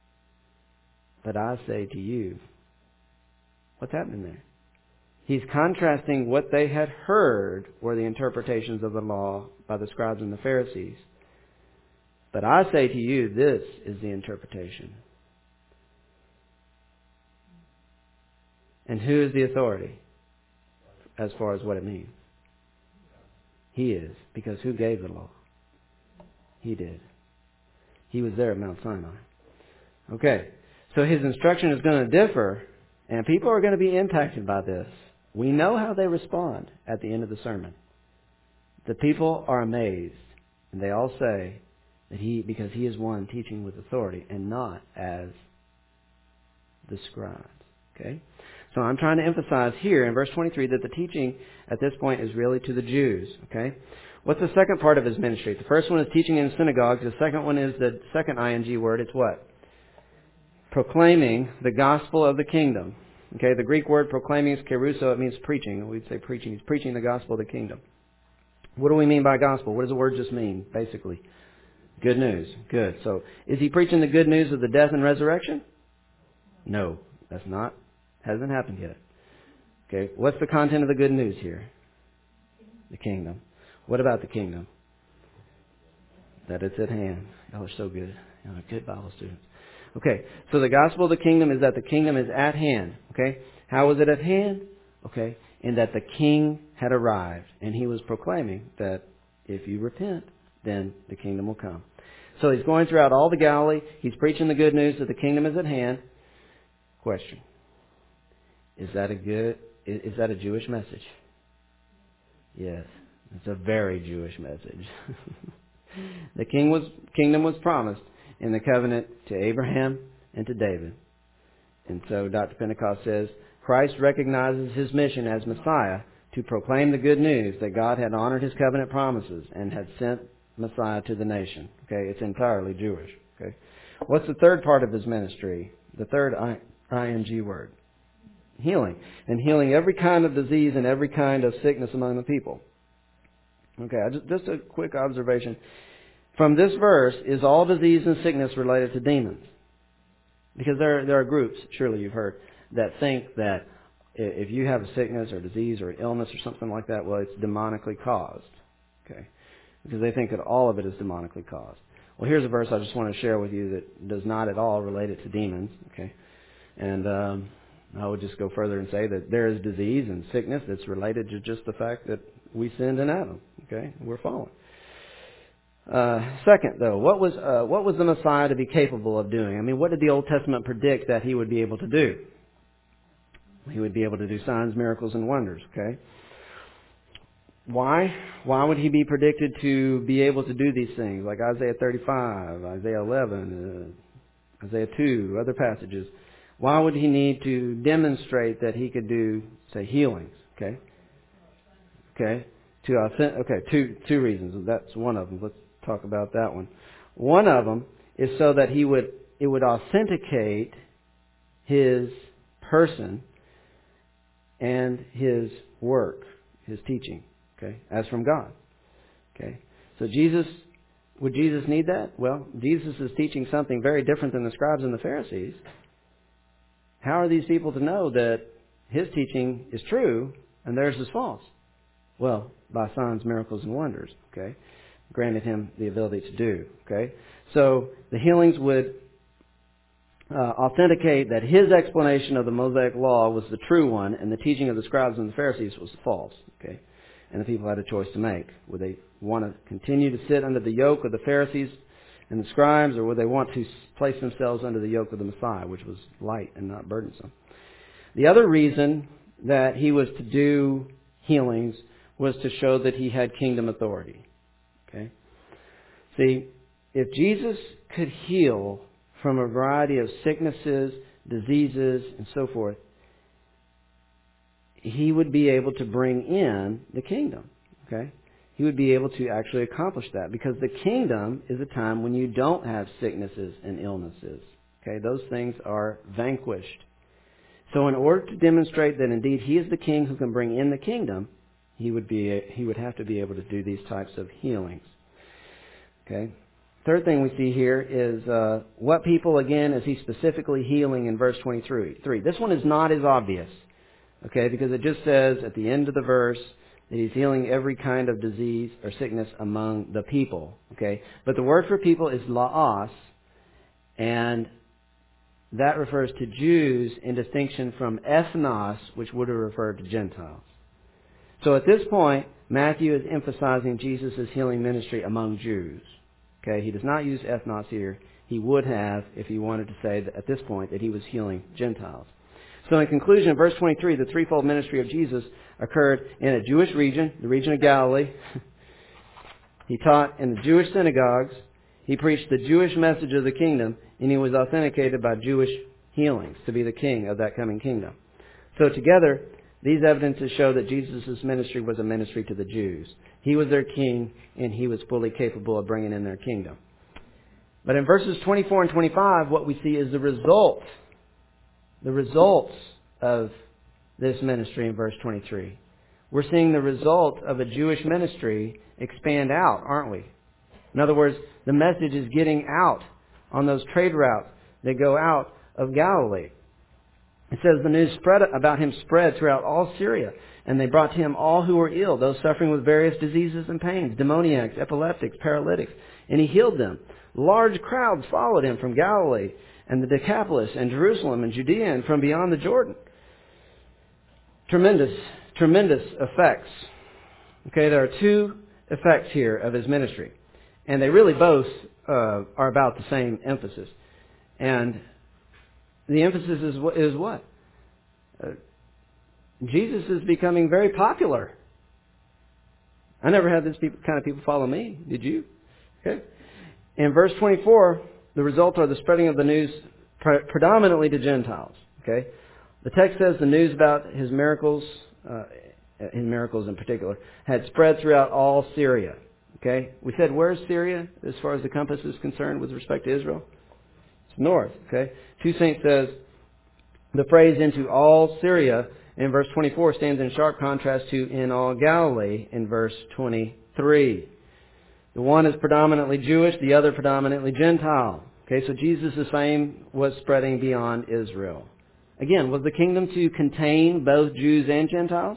but I say to you." What's happening there? He's contrasting what they had heard were the interpretations of the law by the scribes and the Pharisees. But I say to you, this is the interpretation. And who is the authority as far as what it means? He is, because who gave the law? He did. He was there at Mount Sinai. Okay, so his instruction is going to differ, and people are going to be impacted by this. We know how they respond at the end of the sermon. The people are amazed, and they all say that he, because he is one teaching with authority and not as the scribes. Okay? So I'm trying to emphasize here in verse twenty-three that the teaching at this point is really to the Jews. Okay? What's the second part of his ministry? The first one is teaching in synagogues. The second one is the second ing word. It's what? Proclaiming the gospel of the kingdom. Okay, the Greek word proclaiming is keruso. It means preaching. We'd say preaching. He's preaching the gospel of the kingdom. What do we mean by gospel? What does the word just mean, basically? Good news. Good. So, is he preaching the good news of the death and resurrection? No, that's not. Hasn't happened yet. Okay, what's the content of the good news here? The kingdom. What about the kingdom? That it's at hand. Y'all are so good. Y'all are good Bible students. Okay, so the gospel of the kingdom is that the kingdom is at hand. Okay, how was it at hand? Okay, in that the king had arrived, and he was proclaiming that if you repent, then the kingdom will come. So he's going throughout all the Galilee. He's preaching the good news that the kingdom is at hand. Question: Is that a good? Is that a Jewish message? Yes, it's a very Jewish message. The king was kingdom was promised in the covenant to Abraham and to David. And so Doctor Pentecost says, Christ recognizes his mission as Messiah to proclaim the good news that God had honored his covenant promises and had sent Messiah to the nation. Okay, it's entirely Jewish. Okay, what's the third part of his ministry? The third ing word. Healing. And healing every kind of disease and every kind of sickness among the people. Okay, just, just a quick observation. From this verse, is all disease and sickness related to demons? Because there, there are groups, surely you've heard, that think that if you have a sickness or disease or illness or something like that, well, it's demonically caused. Okay, because they think that all of it is demonically caused. Well, here's a verse I just want to share with you that does not at all relate it to demons. Okay, and um, I would just go further and say that there is disease and sickness that's related to just the fact that we sinned in Adam. Okay, we're fallen. Uh, second, though, what was uh, what was the Messiah to be capable of doing? I mean, what did the Old Testament predict that he would be able to do? He would be able to do signs, miracles, and wonders. Okay. Why? Why would he be predicted to be able to do these things? Like Isaiah thirty-five, Isaiah eleven, uh, Isaiah two, other passages. Why would he need to demonstrate that he could do, say, healings? Okay. Okay. To authentic, okay, two two reasons. That's one of them. Let's talk about that one. One of them is so that he would it would authenticate his person and his work, his teaching. Okay, as from God. Okay, so Jesus, would Jesus need that? Well, Jesus is teaching something very different than the scribes and the Pharisees. How are these people to know that his teaching is true and theirs is false? Well, by signs, miracles, and wonders. Okay, granted him the ability to do. Okay, so the healings would uh, authenticate that his explanation of the Mosaic law was the true one, and the teaching of the scribes and the Pharisees was false. Okay, and the people had a choice to make: would they want to continue to sit under the yoke of the Pharisees and the scribes, or would they want to place themselves under the yoke of the Messiah, which was light and not burdensome? The other reason that he was to do healings was to show that he had kingdom authority. Okay? See, if Jesus could heal from a variety of sicknesses, diseases, and so forth, he would be able to bring in the kingdom. Okay? He would be able to actually accomplish that, because the kingdom is a time when you don't have sicknesses and illnesses. Okay? Those things are vanquished. So in order to demonstrate that indeed he is the king who can bring in the kingdom, He would be. He would have to be able to do these types of healings. Okay. Third thing we see here is uh, what people again is he specifically healing in verse twenty-three. This one is not as obvious, okay, because it just says at the end of the verse that he's healing every kind of disease or sickness among the people. Okay, but the word for people is laos, and that refers to Jews in distinction from ethnos, which would have referred to Gentiles. So at this point, Matthew is emphasizing Jesus' healing ministry among Jews. Okay, he does not use ethnos here. He would have if he wanted to say that at this point that he was healing Gentiles. So in conclusion, verse twenty-three, the threefold ministry of Jesus occurred in a Jewish region, the region of Galilee. He taught in the Jewish synagogues. He preached the Jewish message of the kingdom, and he was authenticated by Jewish healings to be the king of that coming kingdom. So together, these evidences show that Jesus' ministry was a ministry to the Jews. He was their king, and he was fully capable of bringing in their kingdom. But in verses twenty-four and twenty-five, what we see is the result, the results of this ministry in verse twenty-three. We're seeing the result of a Jewish ministry expand out, aren't we? In other words, the message is getting out on those trade routes that go out of Galilee. It says the news spread about him spread throughout all Syria, and they brought to him all who were ill, those suffering with various diseases and pains, demoniacs, epileptics, paralytics, and he healed them. Large crowds followed him from Galilee and the Decapolis and Jerusalem and Judea and from beyond the Jordan. Tremendous, tremendous effects. Okay, there are two effects here of his ministry, and they really both uh, are about the same emphasis. And the emphasis is, is what? Uh, Jesus is becoming very popular. I never had this people, kind of people follow me. Did you? Okay. In verse twenty-four, the result are the spreading of the news pre- predominantly to Gentiles. Okay. The text says the news about his miracles, uh, his miracles in particular, had spread throughout all Syria. Okay. We said, where's Syria as far as the compass is concerned with respect to Israel? It's north. Okay. Two Saint says the phrase into all Syria in verse twenty-four stands in sharp contrast to in all Galilee in verse twenty-three. The one is predominantly Jewish, the other predominantly Gentile. Okay, so Jesus' fame was spreading beyond Israel. Again, was the kingdom to contain both Jews and Gentiles?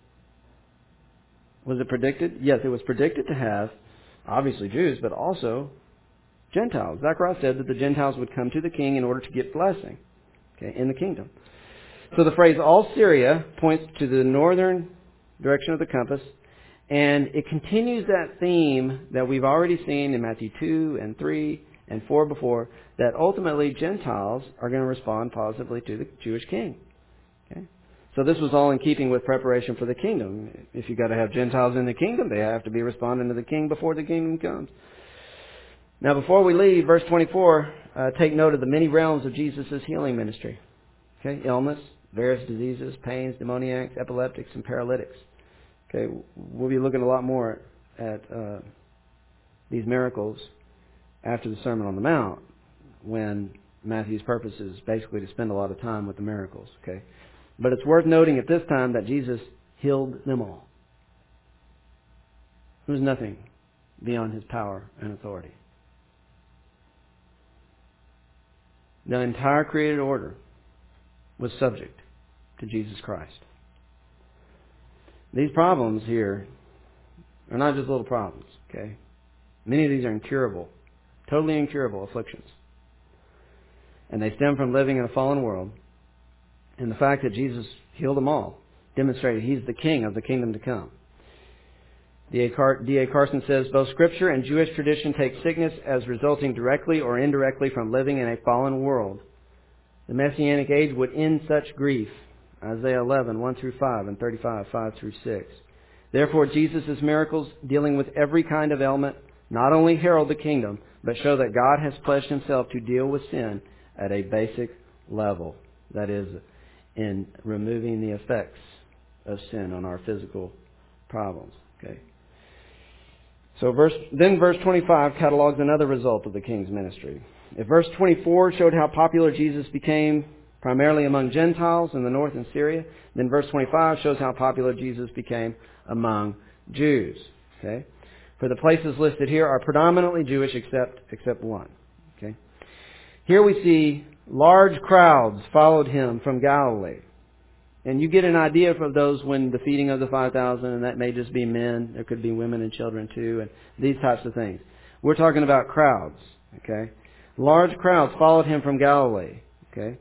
Was it predicted? Yes, it was predicted to have, obviously, Jews, but also Gentiles. Zechariah said that the Gentiles would come to the king in order to get blessing, okay, in the kingdom. So the phrase all Syria points to the northern direction of the compass, and it continues that theme that we've already seen in Matthew two and three and four before, that ultimately Gentiles are going to respond positively to the Jewish king. Okay? So this was all in keeping with preparation for the kingdom. If you've got to have Gentiles in the kingdom, they have to be responding to the king before the kingdom comes. Now before we leave, verse twenty-four, uh, take note of the many realms of Jesus' healing ministry. Okay, illness, various diseases, pains, demoniacs, epileptics, and paralytics. Okay, we'll be looking a lot more at uh, these miracles after the Sermon on the Mount, when Matthew's purpose is basically to spend a lot of time with the miracles. Okay, but it's worth noting at this time that Jesus healed them all. There was nothing beyond his power and authority. The entire created order was subject to Jesus Christ. These problems here are not just little problems, okay? Many of these are incurable, totally incurable afflictions. And they stem from living in a fallen world. And the fact that Jesus healed them all demonstrated he's the king of the kingdom to come. D A Carson says, both Scripture and Jewish tradition take sickness as resulting directly or indirectly from living in a fallen world. The Messianic age would end such grief. Isaiah eleven, one through five, and thirty-five, five through six. Therefore, Jesus' miracles dealing with every kind of ailment not only herald the kingdom, but show that God has pledged himself to deal with sin at a basic level. That is, in removing the effects of sin on our physical problems. Okay. So verse, then verse twenty-five catalogs another result of the king's ministry. If verse twenty-four showed how popular Jesus became primarily among Gentiles in the north and Syria, then verse twenty-five shows how popular Jesus became among Jews. Okay? For the places listed here are predominantly Jewish except except one. Okay? Here we see large crowds followed him from Galilee. And you get an idea of those when the feeding of the five thousand, and that may just be men. There could be women and children too, and these types of things. We're talking about crowds. Okay? Large crowds followed him from Galilee. Okay?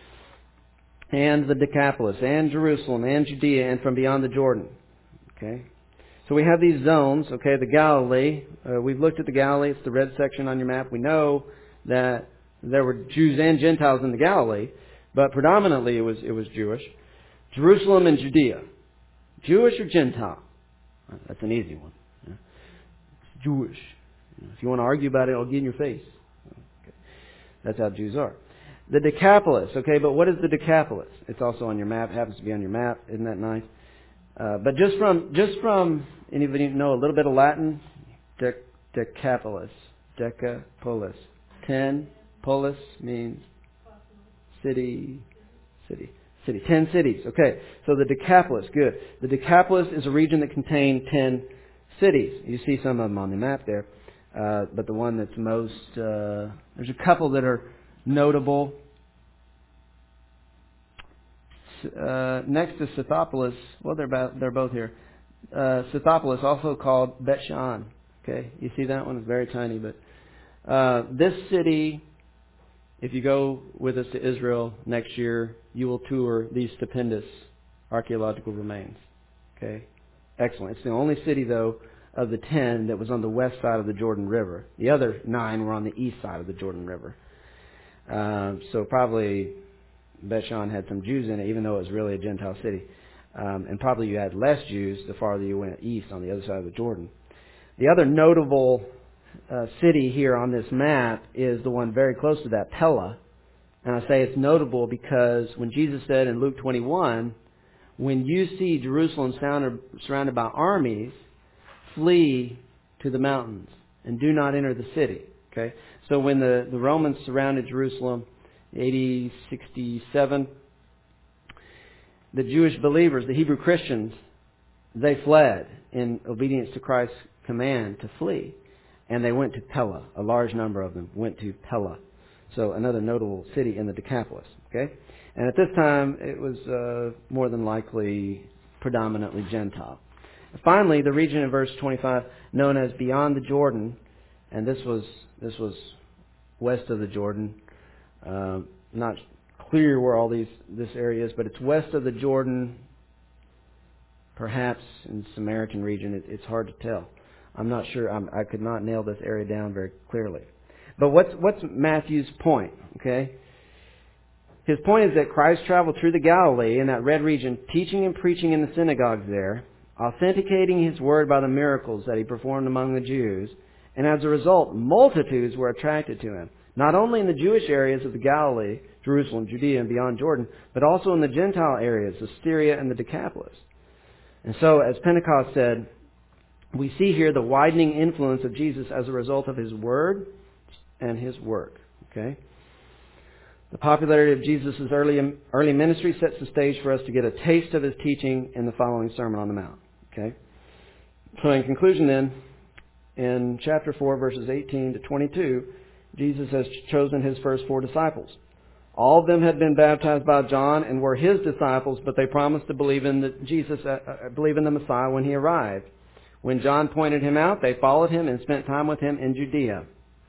And the Decapolis, and Jerusalem, and Judea, and from beyond the Jordan. Okay? So we have these zones. Okay, the Galilee. Uh, we've looked at the Galilee. It's the red section on your map. We know that there were Jews and Gentiles in the Galilee, but predominantly it was it was Jewish. Jerusalem and Judea. Jewish or Gentile? That's an easy one. Yeah. It's Jewish. If you want to argue about it, I'll get in your face. Okay. That's how Jews are. The Decapolis. Okay, but what is the Decapolis? It's also on your map. It happens to be on your map. Isn't that nice? Uh, but just from just from Anybody know a little bit of Latin? De- decapolis. Decapolis. Ten. Polis means city. City. City. Ten cities. Okay. So the Decapolis. Good. The Decapolis is a region that contained ten cities. You see some of them on the map there. Uh, but the one that's most, uh, there's a couple that are notable. Uh, next to Scythopolis, well, they're about, they're both here. Uh, Scythopolis, also called Bet-Shan. Okay, you see that one? It's very tiny, but uh, this city, if you go with us to Israel next year, you will tour these stupendous archaeological remains. Okay, excellent. It's the only city, though, of the ten that was on the west side of the Jordan River. The other nine were on the east side of the Jordan River. Uh, so probably Bet-Shan had some Jews in it, even though it was really a Gentile city. Um, and probably you had less Jews the farther you went east on the other side of the Jordan. The other notable uh, city here on this map is the one very close to that, Pella. And I say it's notable because when Jesus said in Luke twenty-one, when you see Jerusalem surrounded, surrounded by armies, flee to the mountains and do not enter the city. Okay, so when the, the Romans surrounded Jerusalem, A D sixty-seven, the Jewish believers, the Hebrew Christians, they fled in obedience to Christ's command to flee. And they went to Pella. A large number of them went to Pella. So another notable city in the Decapolis. Okay? And at this time, it was uh, more than likely predominantly Gentile. Finally, the region in verse twenty-five, known as beyond the Jordan, and this was this was west of the Jordan. Uh, not clear where all these this area is, but it's west of the Jordan, perhaps in the Samaritan region. It, it's hard to tell. I'm not sure. I'm, I could not nail this area down very clearly. But what's what's Matthew's point? Okay, his point is that Christ traveled through the Galilee in that red region, teaching and preaching in the synagogues there, authenticating his word by the miracles that he performed among the Jews, and as a result, multitudes were attracted to him. Not only in the Jewish areas of the Galilee, Jerusalem, Judea, and beyond Jordan, but also in the Gentile areas of Syria and the Decapolis. And so, as Pentecost said, we see here the widening influence of Jesus as a result of his word and his work. Okay? The popularity of Jesus' early, early ministry sets the stage for us to get a taste of his teaching in the following Sermon on the Mount. Okay? So in conclusion then, in chapter four, verses eighteen to twenty-two, Jesus has chosen his first four disciples. All of them had been baptized by John and were his disciples, but they promised to believe in the, Jesus, uh, uh, believe in the Messiah when he arrived. When John pointed him out, they followed him and spent time with him in Judea.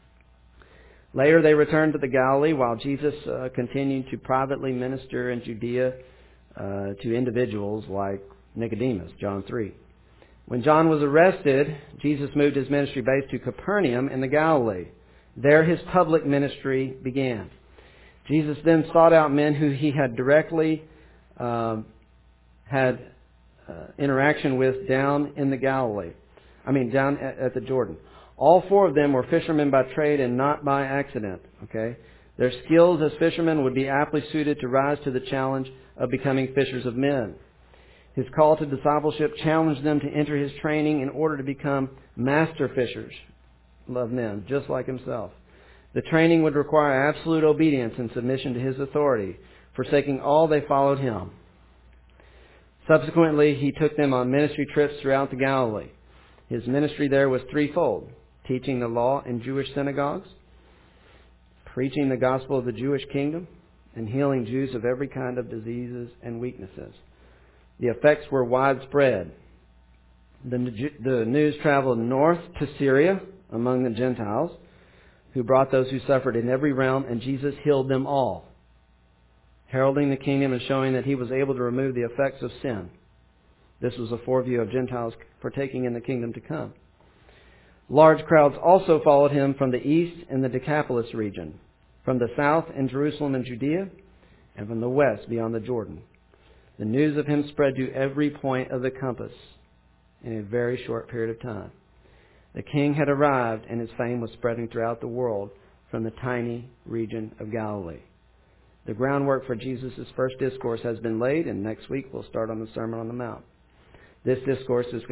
Later, they returned to the Galilee while Jesus uh, continued to privately minister in Judea uh, to individuals like Nicodemus, John three. When John was arrested, Jesus moved his ministry base to Capernaum in the Galilee. There his public ministry began. Jesus then sought out men who he had directly um, had uh, interaction with down in the Galilee. I mean, down at, at the Jordan. All four of them were fishermen by trade and not by accident. Okay, their skills as fishermen would be aptly suited to rise to the challenge of becoming fishers of men. His call to discipleship challenged them to enter his training in order to become master fishers of men, just like himself. The training would require absolute obedience and submission to his authority. Forsaking all, they followed him. Subsequently, he took them on ministry trips throughout the Galilee. His ministry there was threefold: teaching the law in Jewish synagogues, preaching the gospel of the Jewish kingdom, and healing Jews of every kind of diseases and weaknesses. The effects were widespread. The, the news traveled north to Syria among the Gentiles, who brought those who suffered in every realm, and Jesus healed them all, heralding the kingdom and showing that he was able to remove the effects of sin. This was a foreview of Gentiles partaking in the kingdom to come. Large crowds also followed him from the east in the Decapolis region, from the south in Jerusalem and Judea, and from the west beyond the Jordan. The news of him spread to every point of the compass in a very short period of time. The king had arrived, and his fame was spreading throughout the world from the tiny region of Galilee. The groundwork for Jesus' first discourse has been laid, and next week we'll start on the Sermon on the Mount. This discourse is going to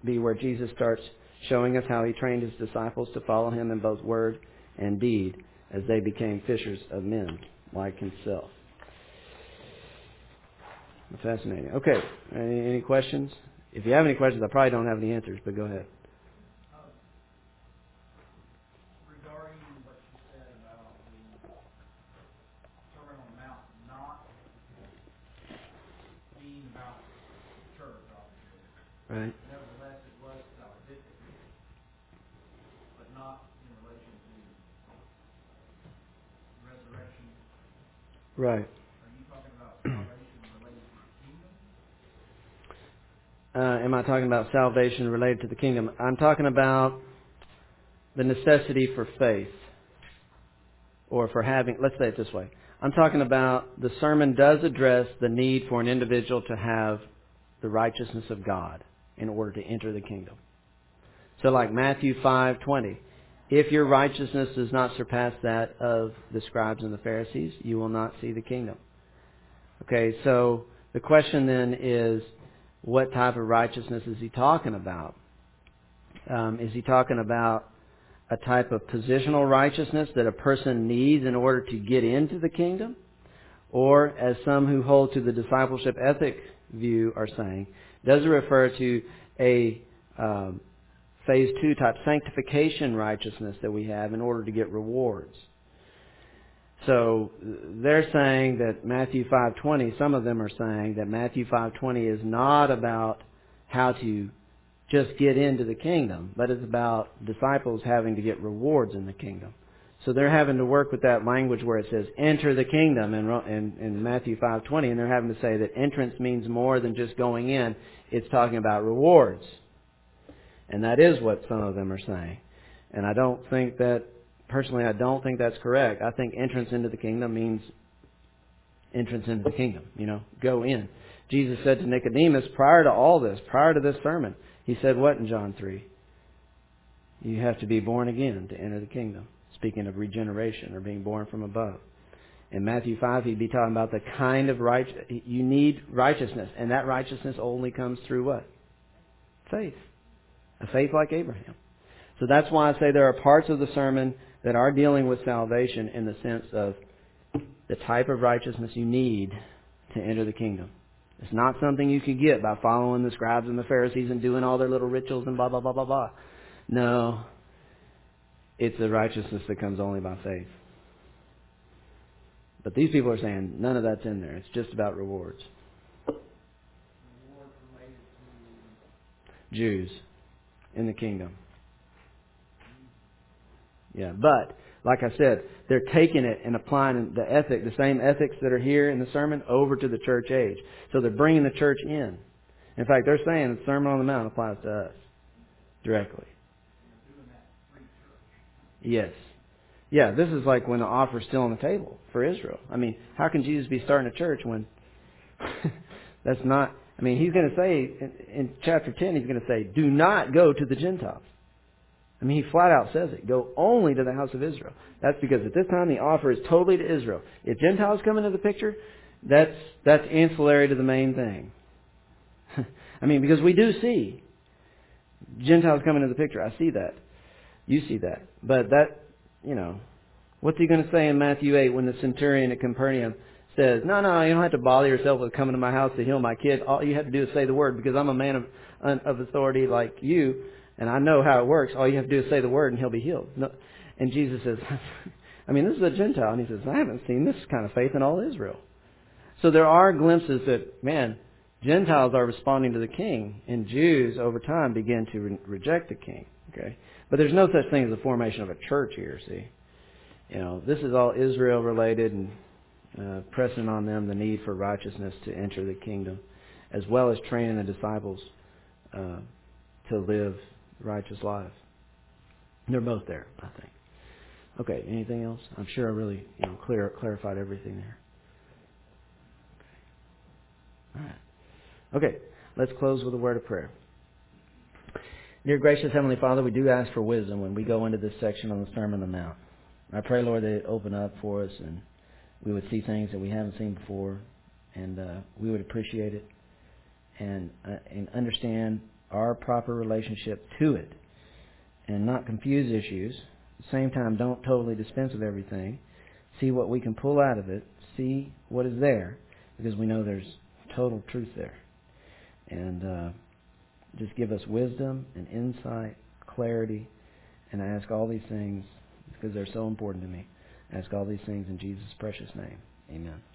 be where Jesus starts showing us how He trained His disciples to follow Him in both word and deed as they became fishers of men like Himself. Fascinating. Okay, any, any questions? If you have any questions, I probably don't have any answers, but go ahead. Regarding what you said about the Sermon on the Mount not being about the church, obviously. Right. Nevertheless, it was salvific, but not in relation to resurrection. Right. Are you talking about salvation related to the kingdom? Uh, am I talking about salvation related to the kingdom? I'm talking about the necessity for faith, or for having, let's say it this way. I'm talking about the sermon does address the need for an individual to have the righteousness of God in order to enter the kingdom. So like Matthew five twenty, if your righteousness does not surpass that of the scribes and the Pharisees, you will not see the kingdom. Okay, so the question then is, what type of righteousness is he talking about? Um, is he talking about a type of positional righteousness that a person needs in order to get into the kingdom? Or, as some who hold to the discipleship ethic view are saying, does it refer to a um, phase two type sanctification righteousness that we have in order to get rewards? So they're saying that Matthew five twenty, some of them are saying that Matthew five twenty is not about how to just get into the kingdom, but it's about disciples having to get rewards in the kingdom. So they're having to work with that language where it says enter the kingdom in, in, in Matthew five twenty, and they're having to say that entrance means more than just going in. It's talking about rewards. And that is what some of them are saying. And I don't think that, personally, I don't think that's correct. I think entrance into the kingdom means entrance into the kingdom. You know, go in. Jesus said to Nicodemus prior to all this, prior to this sermon, He said what in John three? You have to be born again to enter the kingdom. Speaking of regeneration or being born from above. In Matthew five, He'd be talking about the kind of right, you need righteousness. And that righteousness only comes through what? Faith. A faith like Abraham. So that's why I say there are parts of the sermon that are dealing with salvation in the sense of the type of righteousness you need to enter the kingdom. It's not something you can get by following the scribes and the Pharisees and doing all their little rituals and blah, blah, blah, blah, blah. No. It's a righteousness that comes only by faith. But these people are saying none of that's in there. It's just about rewards. Rewards related to Jews in the kingdom. Yeah, but like I said, they're taking it and applying the ethic, the same ethics that are here in the sermon, over to the church age. So they're bringing the church in. In fact, they're saying the Sermon on the Mount applies to us directly. Yes. Yeah, this is like when the offer's still on the table for Israel. I mean, how can Jesus be starting a church when that's not... I mean, He's going to say, in, in chapter ten, He's going to say, do not go to the Gentiles. I mean, He flat out says it. Go only to the house of Israel. That's because at this time the offer is totally to Israel. If Gentiles come into the picture, that's that's ancillary to the main thing. I mean, because we do see Gentiles come into the picture. I see that. You see that. But that, you know, what's He going to say in Matthew eight when the centurion at Capernaum says, no, no, you don't have to bother yourself with coming to my house to heal my kid. All you have to do is say the word, because I'm a man of, of authority like you. And I know how it works. All you have to do is say the word and he'll be healed. No. And Jesus says, I mean, this is a Gentile. And He says, I haven't seen this kind of faith in all Israel. So there are glimpses that, man, Gentiles are responding to the king. And Jews, over time, begin to re- reject the king. Okay, but there's no such thing as the formation of a church here, see. You know, this is all Israel related and uh, pressing on them the need for righteousness to enter the kingdom, as well as training the disciples uh, to live righteous lives. They're both there, I think. Okay, anything else? I'm sure I really, you know, clear clarified everything there. Okay. All right. Okay, let's close with a word of prayer. Dear gracious Heavenly Father, we do ask for wisdom when we go into this section on the Sermon on the Mount. I pray, Lord, that it open up for us and we would see things that we haven't seen before, and uh, we would appreciate it and uh, and understand our proper relationship to it, and not confuse issues. At the same time, don't totally dispense with everything. See what we can pull out of it. See what is there, because we know there's total truth there. And uh, just give us wisdom and insight, clarity, and I ask all these things because they're so important to me. I ask all these things in Jesus' precious name. Amen.